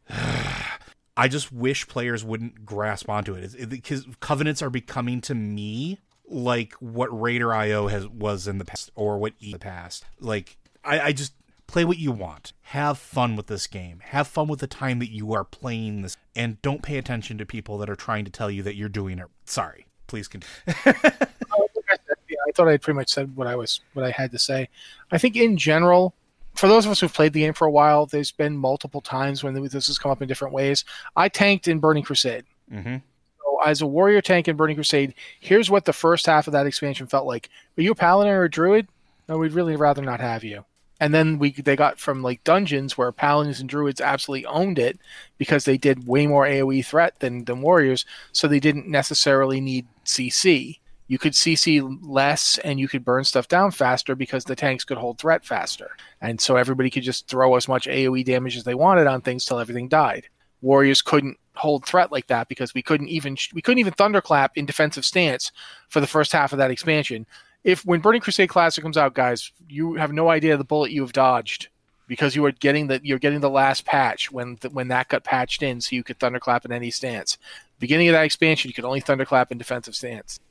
S6: I just wish players wouldn't grasp onto it, because covenants are becoming to me like what Raider I O has was in the past, or what E in the past. Like I, I just play what you want. Have fun with this game. Have fun with the time that you are playing this, and don't pay attention to people that are trying to tell you that you're doing it. Sorry, please continue.
S5: I thought I had pretty much said what I was, what I had to say. I think in general, for those of us who've played the game for a while, there's been multiple times when this has come up in different ways. I tanked in Burning Crusade.
S6: Mm-hmm.
S5: So as a warrior tank in Burning Crusade, here's what the first half of that expansion felt like. Are you a paladin or a druid? No, we'd really rather not have you. And then we they got from like dungeons where paladins and druids absolutely owned it because they did way more AoE threat than, than warriors, so they didn't necessarily need C C. You could C C less and you could burn stuff down faster because the tanks could hold threat faster. And so everybody could just throw as much AoE damage as they wanted on things till everything died. Warriors couldn't hold threat like that because we couldn't even we couldn't even thunderclap in defensive stance for the first half of that expansion. If when Burning Crusade Classic comes out, guys, you have no idea the bullet you have dodged because you are getting the you're getting the last patch when the, when that got patched in, so you could thunderclap in any stance. Beginning of that expansion, you could only thunderclap in defensive stance.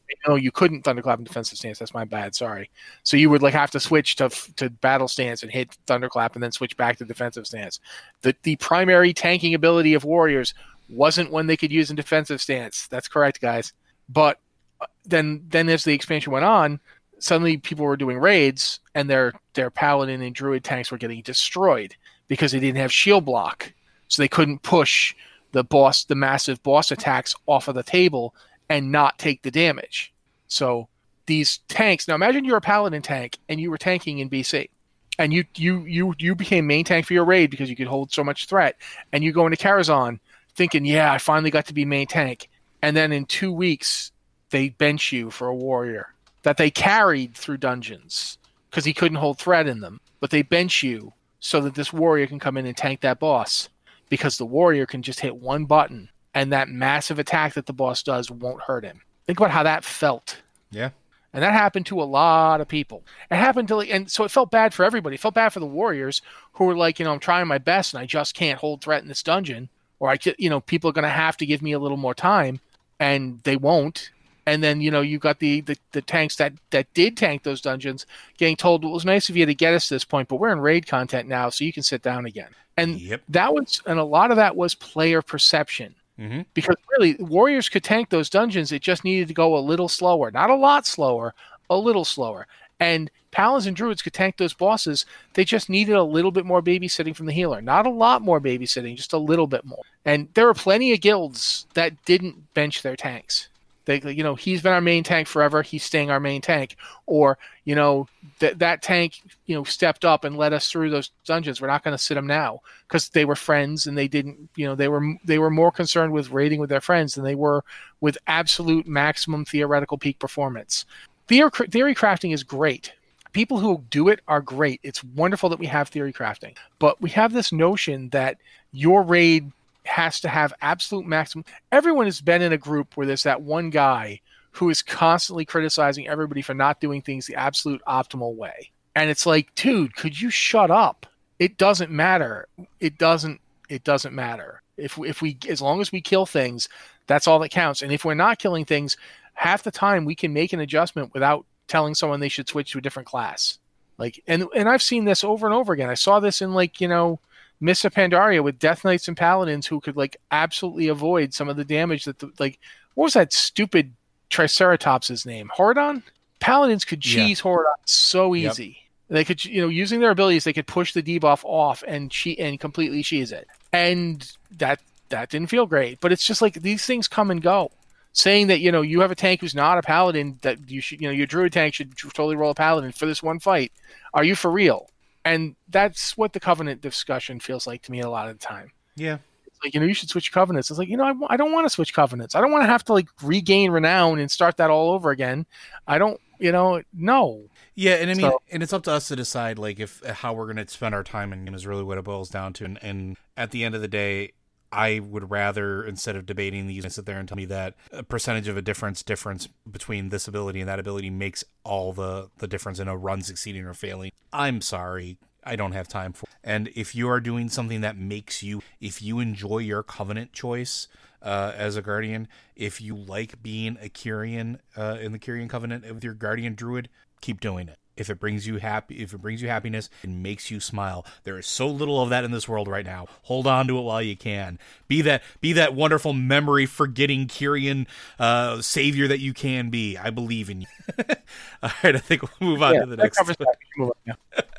S5: No, you couldn't thunderclap in defensive stance. That's my bad. Sorry. So you would like have to switch to to battle stance and hit thunderclap and then switch back to defensive stance. The the primary tanking ability of warriors wasn't one they could use in defensive stance. That's correct, guys. But then then as the expansion went on, suddenly people were doing raids and their their paladin and druid tanks were getting destroyed because they didn't have shield block. So they couldn't push the boss the massive boss attacks off of the table and not take the damage. So these tanks, now imagine you're a paladin tank and you were tanking in B C and you you you you became main tank for your raid because you could hold so much threat, and you go into Karazhan thinking, yeah, I finally got to be main tank, and then in two weeks they bench you for a warrior that they carried through dungeons because he couldn't hold threat in them, but they bench you so that this warrior can come in and tank that boss because the warrior can just hit one button and that massive attack that the boss does won't hurt him. Think about how that felt.
S6: Yeah.
S5: And that happened to a lot of people. It happened to, like, and so it felt bad for everybody. It felt bad for the warriors who were like, you know, I'm trying my best and I just can't hold threat in this dungeon, or I, you know, people are going to have to give me a little more time, and they won't. And then, you know, you got the, the, the tanks that, that did tank those dungeons getting told, well, it was nice of you to get us to this point, but we're in raid content now, so you can sit down again. And
S6: yep.
S5: that was, and a lot of that was player perception.
S6: Mm-hmm.
S5: Because really, warriors could tank those dungeons. It just needed to go a little slower. Not a lot slower, a little slower. And paladins and druids could tank those bosses. They just needed a little bit more babysitting from the healer. Not a lot more babysitting, just a little bit more. And there were plenty of guilds that didn't bench their tanks. They, you know, he's been our main tank forever. He's staying our main tank. Or, you know, that that tank, you know, stepped up and led us through those dungeons. We're not going to sit them now because they were friends and they didn't, you know, they were they were more concerned with raiding with their friends than they were with absolute maximum theoretical peak performance. Theory, theory crafting is great. People who do it are great. It's wonderful that we have theory crafting. But we have this notion that your raid has to have absolute maximum. Everyone has been in a group where there's that one guy who is constantly criticizing everybody for not doing things the absolute optimal way. And it's like, dude, could you shut up? It doesn't matter. It doesn't, it doesn't matter. If we, if we, as long as we kill things, that's all that counts. And if we're not killing things, half the time we can make an adjustment without telling someone they should switch to a different class. Like, and, and I've seen this over and over again. I saw this in, like, you know, Mists of Pandaria with Death Knights and Paladins who could, like, absolutely avoid some of the damage that, the, like, what was that stupid Triceratops' name? Horadon? Paladins could cheese yeah. Horadon so easy. Yep. They could, you know, using their abilities, they could push the debuff off and che- and completely cheese it. And that that didn't feel great. But it's just like these things come and go. Saying that, you know, you have a tank who's not a paladin, that you should, you know, your druid tank should totally roll a paladin for this one fight. Are you for real? And that's what the Covenant discussion feels like to me a lot of the time.
S6: Yeah.
S5: It's like, you know, you should switch Covenants. It's like, you know, I, I don't want to switch Covenants. I don't want to have to, like, regain renown and start that all over again. I don't, you know, no.
S6: Yeah, and I mean,
S5: so,
S6: and it's up to us to decide, like, if how we're going to spend our time in game is really what it boils down to. And, and at the end of the day, I would rather, instead of debating these, sit there and tell me that a percentage of a difference difference between this ability and that ability makes all the, the difference in a run succeeding or failing. I'm sorry. I don't have time for it. And if you are doing something that makes you, if you enjoy your Covenant choice uh, as a Guardian, if you like being a Kyrian uh, in the Kyrian Covenant with your Guardian Druid, keep doing it. If it brings you happy, if it brings you happiness, it makes you smile. There is so little of that in this world right now. Hold on to it while you can. Be that, be that wonderful memory forgetting Kyrian uh, savior that you can be. I believe in you. All right, I think we'll move on
S5: yeah,
S6: to the next.
S5: Move on, yeah.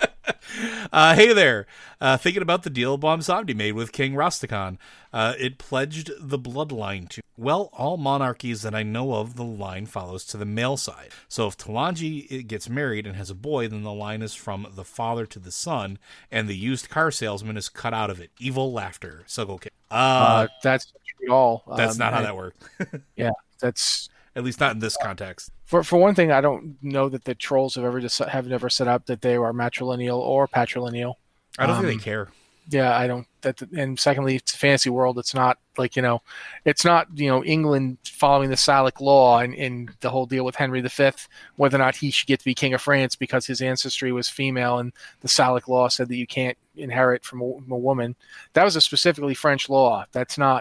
S6: Uh, hey there, uh, thinking about the deal Bomsamdi made with King Rastakhan. Uh, it pledged the bloodline to, well, all monarchies that I know of, the line follows to the male side. So if Talanji gets married and has a boy, then the line is from the father to the son, and the used car salesman is cut out of it. Evil laughter. Suggle King. Uh,
S5: uh, that's not all.
S6: That's um, not how
S5: I,
S6: that works.
S5: yeah, that's...
S6: At least not in this context.
S5: For for one thing, I don't know that the trolls have ever just have never set up that they are matrilineal or patrilineal.
S6: I don't
S5: um,
S6: think they care.
S5: Yeah, I don't. That and secondly, it's a fantasy world. It's not like, you know, it's not, you know, England following the Salic law and, and the whole deal with Henry the Fifth, whether or not he should get to be king of France because his ancestry was female and the Salic law said that you can't inherit from a, from a woman. That was a specifically French law. That's not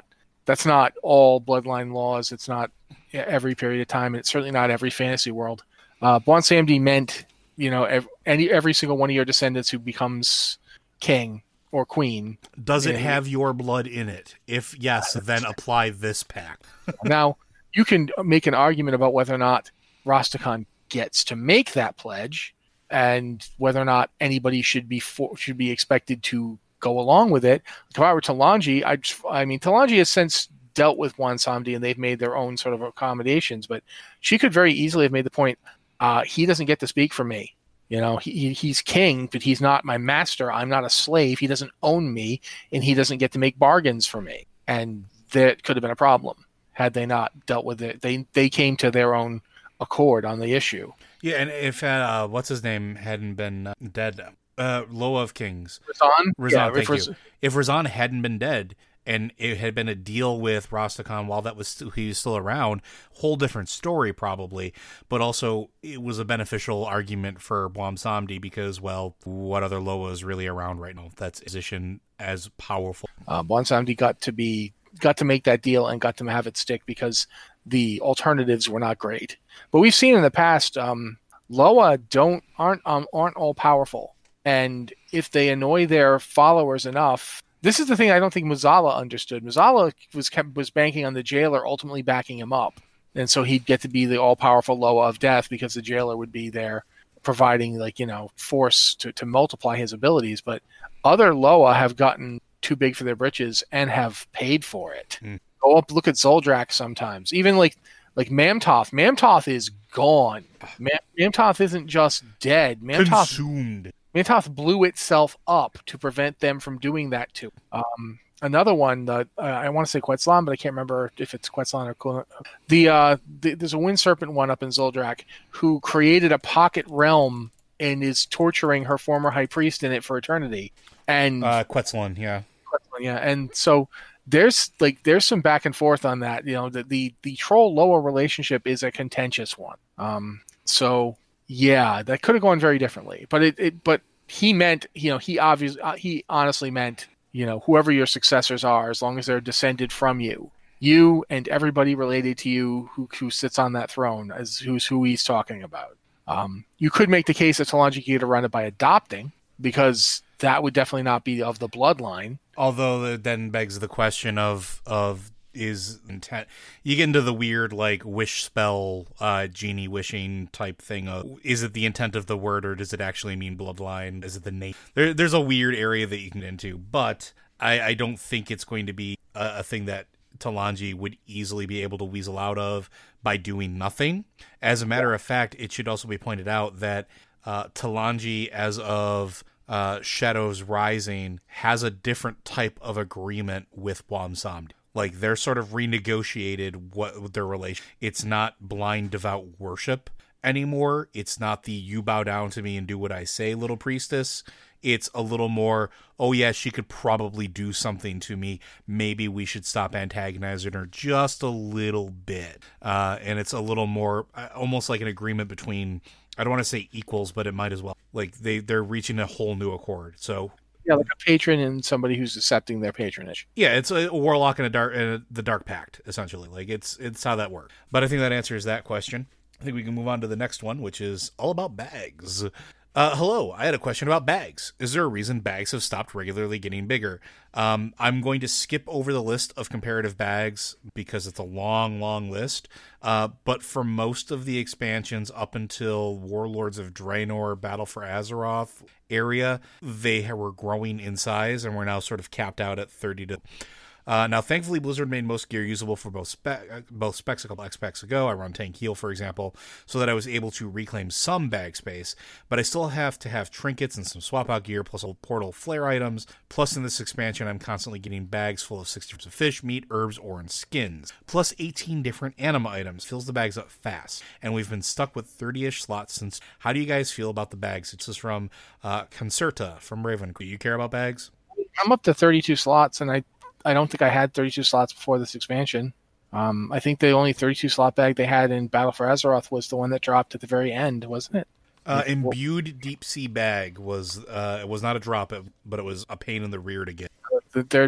S5: That's not all Bloodline laws. It's not every period of time. And it's certainly not every fantasy world. Uh, Bwonsamdi meant, you know, every, any, every single one of your descendants who becomes king or queen.
S6: Does it
S5: and,
S6: have your blood in it? If yes, then apply this pact.
S5: Now, you can make an argument about whether or not Rastakhan gets to make that pledge and whether or not anybody should be for, should be expected to go along with it. If I were Talanji, I, I mean, Talanji has since dealt with Bwonsamdi and they've made their own sort of accommodations, but she could very easily have made the point, uh, he doesn't get to speak for me. You know, he he's king, but he's not my master. I'm not a slave. He doesn't own me, and he doesn't get to make bargains for me. And that could have been a problem had they not dealt with it. They they came to their own accord on the issue.
S6: Yeah, and if uh, what's his name hadn't been uh, dead, uh, Loa of Kings,
S5: Razan,
S6: Razan,
S5: yeah,
S6: thank
S5: if Raz-
S6: you. If Razan hadn't been dead, and it had been a deal with Rastakhan while that was st- he was still around, whole different story probably. But also, it was a beneficial argument for Bwonsamdi because, well, what other Loa is really around right now that's position as powerful?
S5: Uh, Bwonsamdi got to be got to make that deal and got to have it stick because the alternatives were not great. But we've seen in the past, um, Loa don't aren't um, aren't all powerful, and if they annoy their followers enough. This is the thing I don't think Muzala understood. Muzala was kept, was banking on the jailer ultimately backing him up. And so he'd get to be the all-powerful Loa of Death because the jailer would be there providing, like, you know, force to, to multiply his abilities. But other Loa have gotten too big for their britches and have paid for it. Mm. Go up, look at Zoldrak sometimes. Even like like Mamtoth. Mamtoth is gone. Mam- Mamtoth isn't just dead. Mamtoth
S6: Consumed.
S5: Mamtoth blew itself up to prevent them from doing that too. Um, another one, that uh, I want to say Quetzalon, but I can't remember if it's Quetzalon or Kul- the, uh, the There's a Wind Serpent one up in Zoldrak who created a pocket realm and is torturing her former high priest in it for eternity. And
S6: uh, Quetzalon, yeah,
S5: Quetzalon, yeah, and so there's like there's some back and forth on that. You know, the the, the troll Loa relationship is a contentious one. Um, so. Yeah, that could have gone very differently, but it, it but he meant, you know, he obviously, he honestly meant, you know, whoever your successors are, as long as they're descended from you, you and everybody related to you who who sits on that throne, as who's who he's talking about. Um, you could make the case that Talanji could get around it by adopting, because that would definitely not be of the bloodline.
S6: Although it then begs the question of of. Is intent you get into the weird like wish spell uh genie wishing type thing of, is it the intent of the word or does it actually mean bloodline? Is it the name? There, there's a weird area that you can get into, but I, I don't think it's going to be a, a thing that Talanji would easily be able to weasel out of by doing nothing. As a matter of fact, it should also be pointed out that uh Talanji, as of uh Shadows Rising, has a different type of agreement with Bwonsamdi. Like, they're sort of renegotiated what their relation. It's not blind devout worship anymore. It's not the you bow down to me and do what I say, little priestess. It's a little more, oh yeah, she could probably do something to me. Maybe we should stop antagonizing her just a little bit. Uh, and it's a little more, uh, almost like an agreement between, I don't want to say equals, but it might as well. Like, they, they're reaching a whole new accord. So...
S5: Yeah, like a patron and somebody who's accepting their patronage.
S6: Yeah, it's a warlock and a dark, uh, the Dark Pact, essentially. Like, it's it's how that works. But I think that answers that question. I think we can move on to the next one, which is all about bags. Uh, hello, I had a question about bags. Is there a reason bags have stopped regularly getting bigger? Um, I'm going to skip over the list of comparative bags because it's a long, long list. Uh, but for most of the expansions up until Warlords of Draenor, Battle for Azeroth area, they were growing in size and we're now sort of capped out at thirty to... Uh, now, thankfully, Blizzard made most gear usable for both spe- both specs a couple X P ago. I run Tank Heal, for example, so that I was able to reclaim some bag space, but I still have to have trinkets and some swap-out gear, plus old portal flare items. Plus, in this expansion, I'm constantly getting bags full of sixty types of fish, meat, herbs, ore, and skins, plus eighteen different anima items. Fills the bags up fast, and we've been stuck with thirty-ish slots since. How do you guys feel about the bags? This is from uh, Concerta from Ravenclaw. Do you care about bags?
S5: I'm up to thirty-two slots, and I I don't think I had thirty-two slots before this expansion. Um, I think the only thirty-two slot bag they had in Battle for Azeroth was the one that dropped at the very end, wasn't it?
S6: Uh, imbued deep sea bag was uh, it was not a drop, but it was a pain in the rear to get.
S5: They're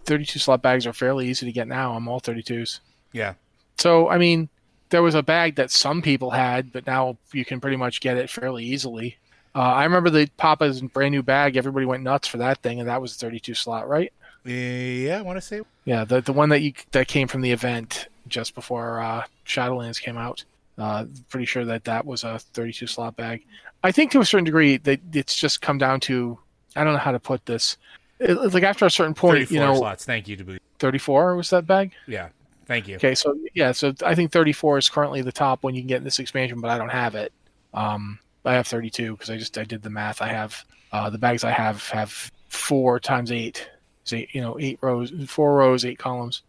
S5: thirty-two slot bags are fairly easy to get now. I'm all thirty-twos.
S6: Yeah.
S5: So, I mean, there was a bag that some people had, but now you can pretty much get it fairly easily. Uh, I remember the Papa's brand new bag. Everybody went nuts for that thing, and that was a thirty-two slot, right?
S6: Yeah, I want to say.
S5: Yeah, the the one that you that came from the event just before uh, Shadowlands came out. Uh, pretty sure that that was a thirty-two slot bag. I think to a certain degree that it's just come down to, I don't know how to put this. It, it's like after a certain point, you know,
S6: slots. Thank you, Debut.
S5: thirty-four was that bag?
S6: Yeah. Thank you.
S5: Okay, so yeah, so I think thirty-four is currently the top when you can get in this expansion, but I don't have it. Um, I have thirty-two because I just I did the math. I have uh, the bags I have have four times eight, is eight, you know, eight rows, four rows, eight columns.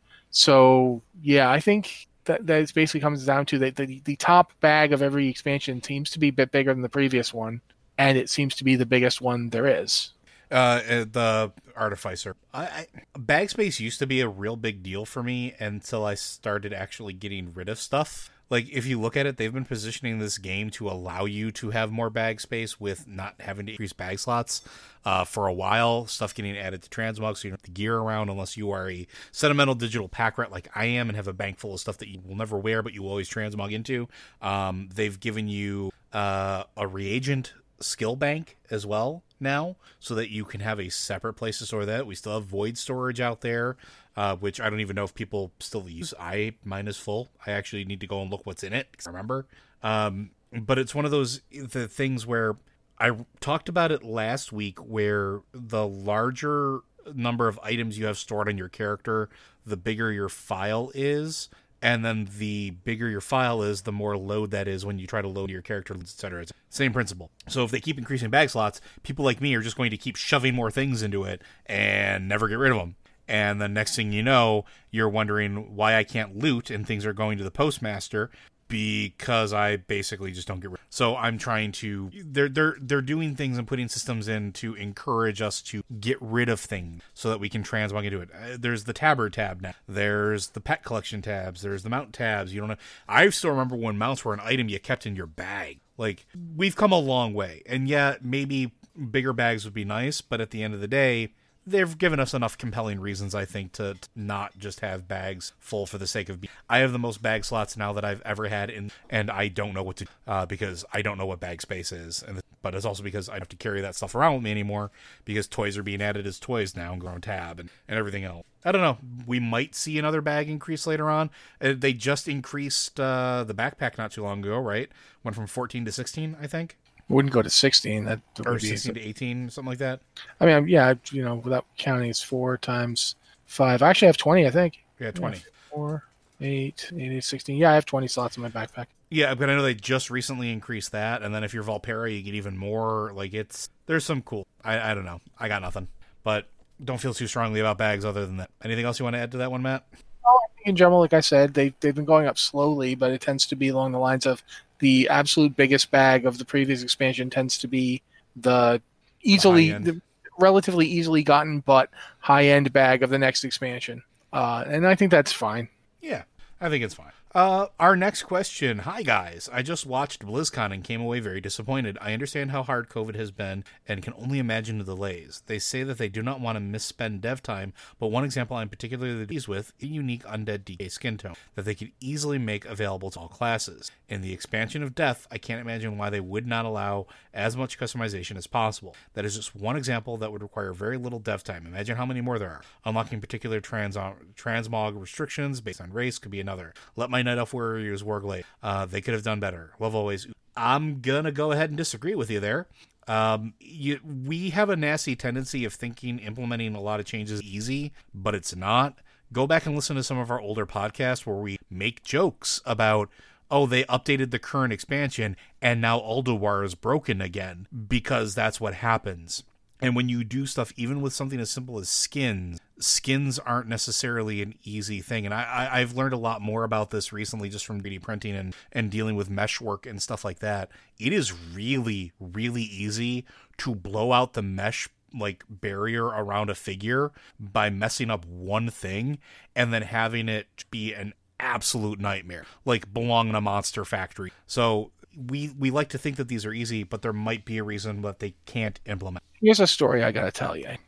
S5: So yeah, I think that that it basically comes down to that the, the top bag of every expansion seems to be a bit bigger than the previous one, and it seems to be the biggest one there is.
S6: Uh, the Artificer. I, I, bag space used to be a real big deal for me until I started actually getting rid of stuff. Like, if you look at it, they've been positioning this game to allow you to have more bag space with not having to increase bag slots uh, for a while. Stuff getting added to Transmog, so you don't have to gear around unless you are a sentimental digital pack rat like I am and have a bank full of stuff that you will never wear but you will always transmog into. Um, they've given you uh, a reagent skill bank as well now, so that you can have a separate place to store that. We still have void storage out there, uh, which I don't even know if people still use. I mine is full. I actually need to go and look what's in it, 'cause I remember. Um, but it's one of those the things where I talked about it last week, where the larger number of items you have stored on your character, the bigger your file is. And then the bigger your file is, the more load that is when you try to load your character, et cetera. It's the same principle. So if they keep increasing bag slots, people like me are just going to keep shoving more things into it and never get rid of them. And the next thing you know, you're wondering why I can't loot and things are going to the postmaster, because I basically just don't get rid of it. So I'm trying to they're they're they're doing things and putting systems in to encourage us to get rid of things so that we can transmog into it. Uh, there's the Tabard tab now. There's the pet collection tabs. There's the mount tabs. You don't know. I still remember when mounts were an item you kept in your bag. Like, we've come a long way. And yeah, maybe bigger bags would be nice, but at the end of the day, they've given us enough compelling reasons, I think, to, to not just have bags full for the sake of being. I have the most bag slots now that I've ever had, in, and I don't know what to uh, because I don't know what bag space is. And but it's also because I don't have to carry that stuff around with me anymore, because toys are being added as toys now and go on tab and, and everything else. I don't know. We might see another bag increase later on. Uh, they just increased uh, the backpack not too long ago, right? Went from fourteen to sixteen, I think.
S5: Wouldn't go to sixteen. That
S6: or sixteen to eighteen, something like that.
S5: I mean, yeah, you know, without counting, it's four times five. I actually have twenty, I think.
S6: Yeah, twenty.
S5: Yeah, four, eight, eight, eight, sixteen. Yeah, I have twenty slots in my backpack.
S6: Yeah, but I know they just recently increased that, and then if you're Valpera, you get even more. Like, it's there's some cool. I I don't know. I got nothing, but don't feel too strongly about bags other than that. Anything else you want to add to that one, Matt?
S5: Oh, I think in general, like I said, they they've been going up slowly, but it tends to be along the lines of the absolute biggest bag of the previous expansion tends to be the easily, the the relatively easily gotten but high end bag of the next expansion, uh, and I think that's fine.
S6: Yeah, I think it's fine. Uh, our next question. Hi, guys. I just watched BlizzCon and came away very disappointed. I understand how hard COVID has been and can only imagine the delays. They say that they do not want to misspend dev time, but one example I'm particularly pleased with, a unique undead D K skin tone that they could easily make available to all classes. In the expansion of Death, I can't imagine why they would not allow as much customization as possible. That is just one example that would require very little dev time. Imagine how many more there are. Unlocking particular trans transmog restrictions based on race could be another. Let my Night Elf Warriors Warglade. Uh, they could have done better. Love always. I'm gonna go ahead and disagree with you there. Um, you, we have a nasty tendency of thinking implementing a lot of changes is easy, but it's not. Go back and listen to some of our older podcasts where we make jokes about, oh, they updated the current expansion and now Ulduar is broken again, because that's what happens. And when you do stuff, even with something as simple as skins, skins aren't necessarily an easy thing. And I, I, I've learned a lot more about this recently just from three D printing and, and dealing with mesh work and stuff like that. It is really, really easy to blow out the mesh like barrier around a figure by messing up one thing and then having it be an absolute nightmare, like belong in a monster factory. So we we like to think that these are easy, but there might be a reason that they can't implement.
S5: Here's a story I gotta tell you.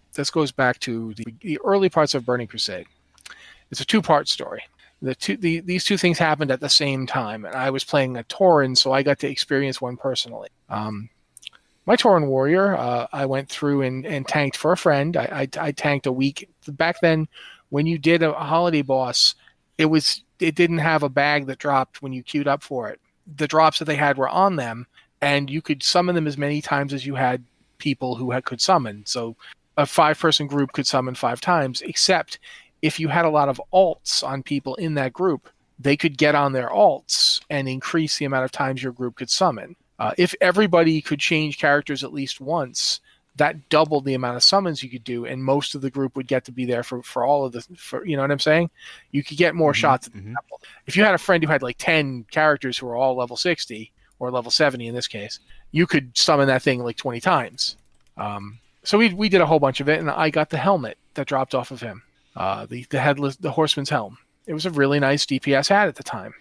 S5: this goes back to the, the early parts of Burning Crusade. It's a two-part story. The two the, these two things happened at the same time, and I was playing a Tauren, so I got to experience one personally. Um, my Tauren warrior, uh, I went through and, and tanked for a friend. I, I, I tanked a week. Back then, when you did a holiday boss, it was it didn't have a bag that dropped when you queued up for it. The drops that they had were on them, and you could summon them as many times as you had people who had, could summon. So a five-person group could summon five times, except if you had a lot of alts on people in that group, they could get on their alts and increase the amount of times your group could summon. Uh, if everybody could change characters at least once, that doubled the amount of summons you could do, and most of the group would get to be there for, for all of the, for, you know what I'm saying? You could get more mm-hmm, shots at the mm-hmm. apple. If you had a friend who had like ten characters who were all level sixty, or level seventy in this case, you could summon that thing like twenty times. Um, so we we did a whole bunch of it, and I got the helmet that dropped off of him. Uh, the, the headless, the horseman's helm. It was a really nice D P S hat at the time.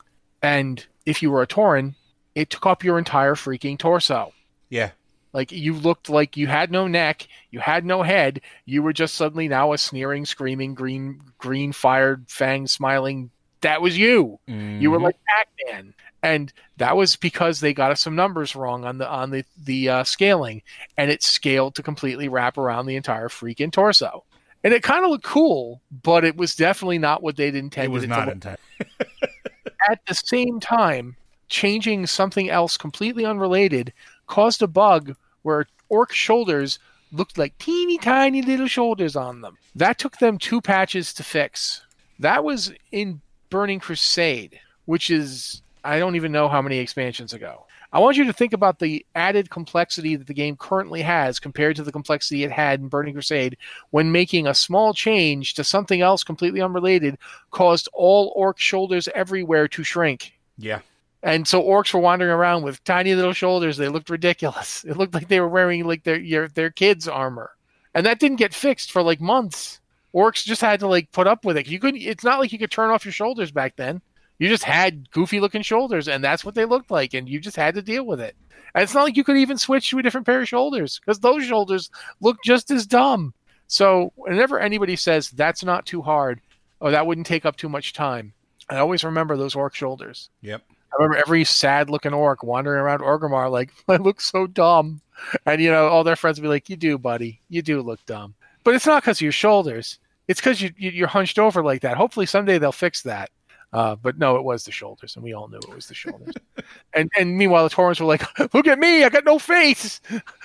S5: And if you were a Tauren, it took up your entire freaking torso.
S6: Yeah.
S5: Like, you looked like you had no neck, you had no head, you were just suddenly now a sneering, screaming, green, green fired, fang smiling, that was you. Mm-hmm. You were like Pac-Man. And that was because they got us some numbers wrong on the on the, the uh, scaling, and it scaled to completely wrap around the entire freaking torso. And it kind of looked cool, but it was definitely not what they'd intended.
S6: It was
S5: it
S6: not
S5: to
S6: intended.
S5: At the same time, changing something else completely unrelated caused a bug where orc shoulders looked like teeny tiny little shoulders on them. That took them two patches to fix. That was in Burning Crusade, which is, I don't even know how many expansions ago. I want you to think about the added complexity that the game currently has compared to the complexity it had in Burning Crusade when making a small change to something else completely unrelated caused all orc shoulders everywhere to shrink.
S6: Yeah.
S5: And so orcs were wandering around with tiny little shoulders. They looked ridiculous. It looked like they were wearing like their your, their kids' armor. And that didn't get fixed for like months. Orcs just had to like put up with it. You couldn't, it's not like you could turn off your shoulders back then. You just had goofy looking shoulders, and that's what they looked like, and you just had to deal with it. And it's not like you could even switch to a different pair of shoulders, because those shoulders look just as dumb. So whenever anybody says that's not too hard, or that wouldn't take up too much time, I always remember those orc shoulders.
S6: Yep.
S5: I remember every sad looking orc wandering around Orgrimmar like, I look so dumb. And, you know, all their friends would be like, you do, buddy. You do look dumb. But it's not because of your shoulders. It's because you, you, you're hunched over like that. Hopefully someday they'll fix that. Uh, but no, it was the shoulders, and we all knew it was the shoulders. and and meanwhile, the Taurens were like, "Look at me! I got no face.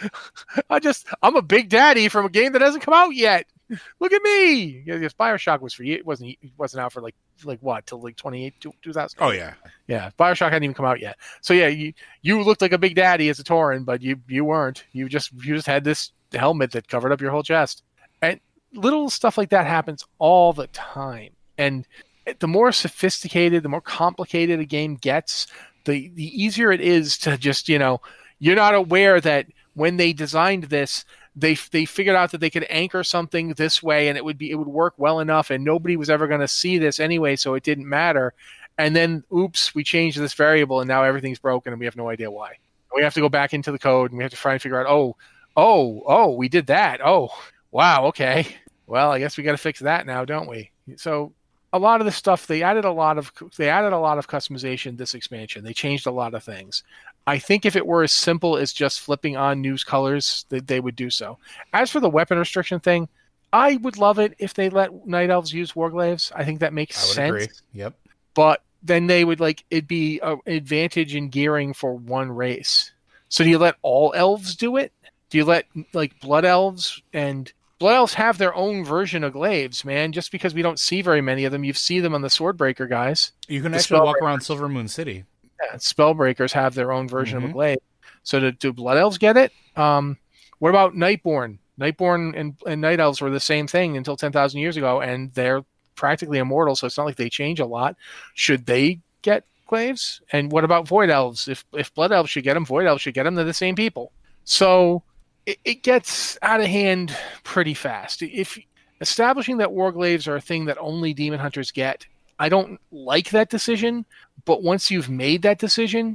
S5: I just I'm a big daddy from a game that hasn't come out yet. Look at me!" Yeah, yes, BioShock was for you. It wasn't it wasn't out for like like what till like twenty-eight, two thousand.
S6: Oh yeah,
S5: yeah. BioShock hadn't even come out yet. So yeah, you you looked like a big daddy as a Tauren, but you you weren't. You just you just had this helmet that covered up your whole chest, and little stuff like that happens all the time, and the more sophisticated, the more complicated a game gets, the the easier it is to just, you know, you're not aware that when they designed this, they they figured out that they could anchor something this way and it would be it would work well enough, and nobody was ever going to see this anyway, so it didn't matter. And then, oops, we changed this variable and now everything's broken and we have no idea why. We have to go back into the code and we have to try and figure out, oh, oh, oh, we did that. Oh, wow, okay. Well, I guess we got to fix that now, don't we? So a lot of the stuff, they added a lot of they added a lot of customization this expansion. They changed a lot of things. I think if it were as simple as just flipping on news colors, that they would do so. As for the weapon restriction thing, I would love it if they let Night Elves use Warglaives. I think that makes
S6: I would
S5: sense.
S6: Agree. Yep.
S5: But then they would like it'd be an advantage in gearing for one race. So do you let all elves do it? Do you let like Blood Elves and Blood Elves have their own version of glaives, man. Just because we don't see very many of them, you see them on the Swordbreaker guys.
S6: You can the actually walk around Silvermoon City.
S5: Yeah, Spellbreakers have their own version mm-hmm. of a glaive. So do, do Blood Elves get it? Um, what about Nightborne? Nightborne and, and Night Elves were the same thing until ten thousand years ago, and they're practically immortal, so it's not like they change a lot. Should they get glaives? And what about Void Elves? If if Blood Elves should get them, Void Elves should get them. They're the same people. So it gets out of hand pretty fast. If establishing that Warglaives are a thing that only Demon Hunters get, I don't like that decision, but once you've made that decision,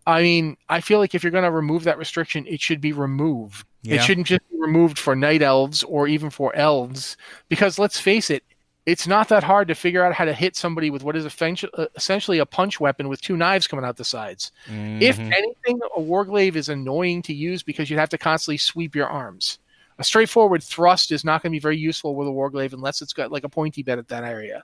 S5: I mean, I feel like if you're going to remove that restriction, it should be removed. Yeah. It shouldn't just be removed for night elves or even for elves, because let's face it, it's not that hard to figure out how to hit somebody with what is essentially a punch weapon with two knives coming out the sides. Mm-hmm. If anything, a Warglaive is annoying to use because you'd have to constantly sweep your arms. A straightforward thrust is not going to be very useful with a Warglaive unless it's got like a pointy bit at that area.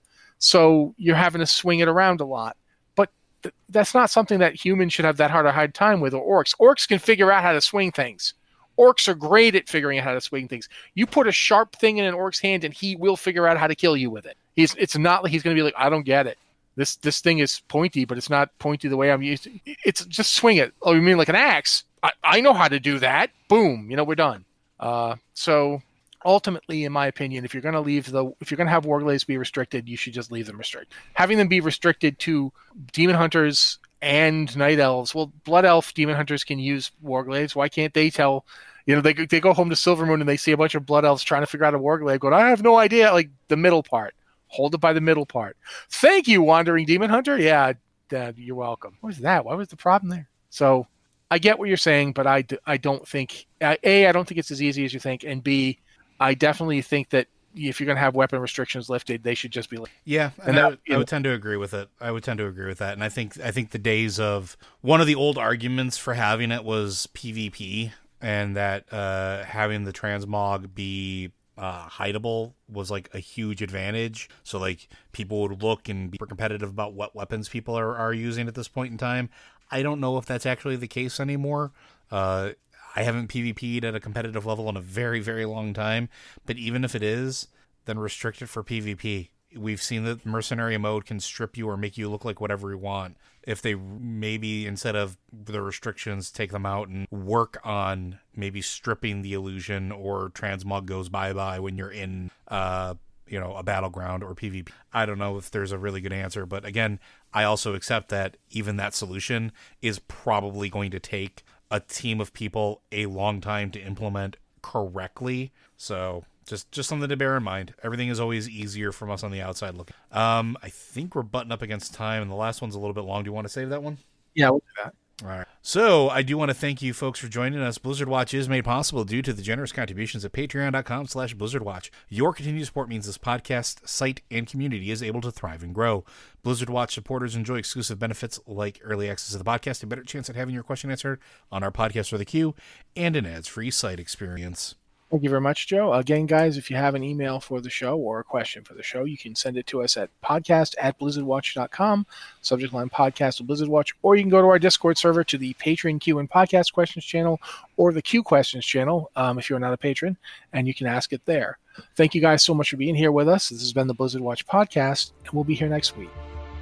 S5: So you're having to swing it around a lot. But th- that's not something that humans should have that hard a hard time with, or orcs. Orcs can figure out how to swing things. Orcs are great at figuring out how to swing things. You put a sharp thing in an orc's hand and he will figure out how to kill you with it. He's It's not like he's going to be like, I don't get it. This this thing is pointy, but it's not pointy the way I'm used to. It's just swing it. Oh, you mean like an axe? I, I know how to do that. Boom. You know, we're done. Uh, so ultimately, in my opinion, if you're going to leave the, if you're going to have Warglaives be restricted, you should just leave them restricted. Having them be restricted to Demon Hunters and Night Elves. Well, Blood Elf Demon Hunters can use Warglaives. Why can't they tell, you know, they they go home to Silvermoon and they see a bunch of Blood Elves trying to figure out a Warglaive going, I have no idea, like the middle part. Hold it by the middle part. Thank you, Wandering Demon Hunter. Yeah, uh, you're welcome. What was that? What was the problem there? So I get what you're saying, but I, I don't think, A, I don't think it's as easy as you think, and B, I definitely think that if you're going to have weapon restrictions lifted, they should just be lifted.
S6: Yeah, and, and that, I, would, I would tend to agree with it. I would tend to agree with that. And I think I think the days of one of the old arguments for having it was PvP, and that uh, having the transmog be uh, hideable was like a huge advantage. So like people would look and be competitive about what weapons people are, are using at this point in time. I don't know if that's actually the case anymore. Uh, I haven't PvP'd at a competitive level in a very, very long time, but even if it is, then restrict it for PvP. We've seen that mercenary mode can strip you or make you look like whatever you want. If they maybe, instead of the restrictions, take them out and work on maybe stripping the illusion, or transmog goes bye-bye when you're in, uh, you know, a battleground or PvP. I don't know if there's a really good answer, but again, I also accept that even that solution is probably going to take a team of people a long time to implement correctly. So just just something to bear in mind. Everything is always easier from us on the outside looking. Um, I think we're butting up against time, and the last one's a little bit long. Do you want to save that one?
S5: Yeah, we'll do that.
S6: All right. So I do want to thank you folks for joining us. Blizzard Watch is made possible due to the generous contributions at patreon.com slash blizzardwatch. Your continued support means this podcast, site, and community is able to thrive and grow. Blizzard Watch supporters enjoy exclusive benefits like early access to the podcast, a better chance at having your question answered on our podcast or the queue, and an ads-free site experience.
S5: Thank you very much, Joe. Again, guys, if you have an email for the show or a question for the show, you can send it to us at podcast at blizzardwatch dot com, subject line podcast with Blizzard Watch, or you can go to our Discord server to the Patreon Q and Podcast Questions channel or the Q Questions channel um, if you're not a patron, and you can ask it there. Thank you guys so much for being here with us. This has been the Blizzard Watch Podcast, and we'll be here next week.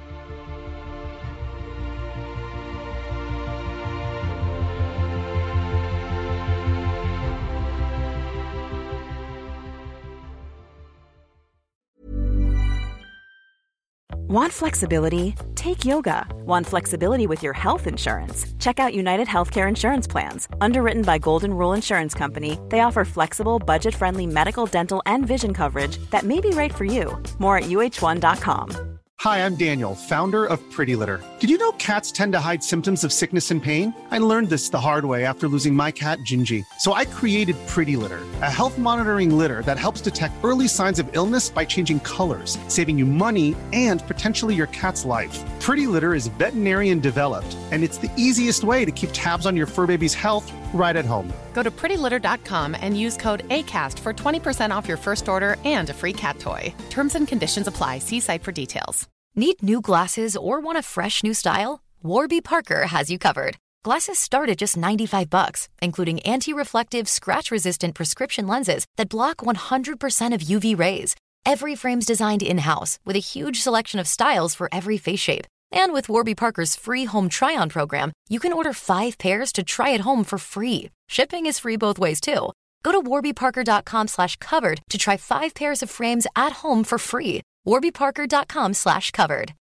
S3: Want flexibility? Take yoga. Want flexibility with your health insurance? Check out United Healthcare Insurance Plans. Underwritten by Golden Rule Insurance Company, they offer flexible, budget-friendly medical, dental, and vision coverage that may be right for you. More at U H one dot com.
S1: Hi, I'm Daniel, founder of Pretty Litter. Did you know cats tend to hide symptoms of sickness and pain? I learned this the hard way after losing my cat, Gingy. So I created Pretty Litter, a health monitoring litter that helps detect early signs of illness by changing colors, saving you money and potentially your cat's life. Pretty Litter is veterinarian developed, and it's the easiest way to keep tabs on your fur baby's health right at home.
S2: Go to pretty litter dot com and use code ACAST for twenty percent off your first order and a free cat toy. Terms and conditions apply. See site for details.
S4: Need new glasses or want a fresh new style? Warby Parker has you covered. Glasses start at just ninety-five bucks, including anti-reflective, scratch-resistant prescription lenses that block one hundred percent of U V rays. Every frame's designed in-house with a huge selection of styles for every face shape. And with Warby Parker's free home try-on program, you can order five pairs to try at home for free. Shipping is free both ways, too. Go to warby parker dot com slash covered to try five pairs of frames at home for free. warby parker dot com slash covered.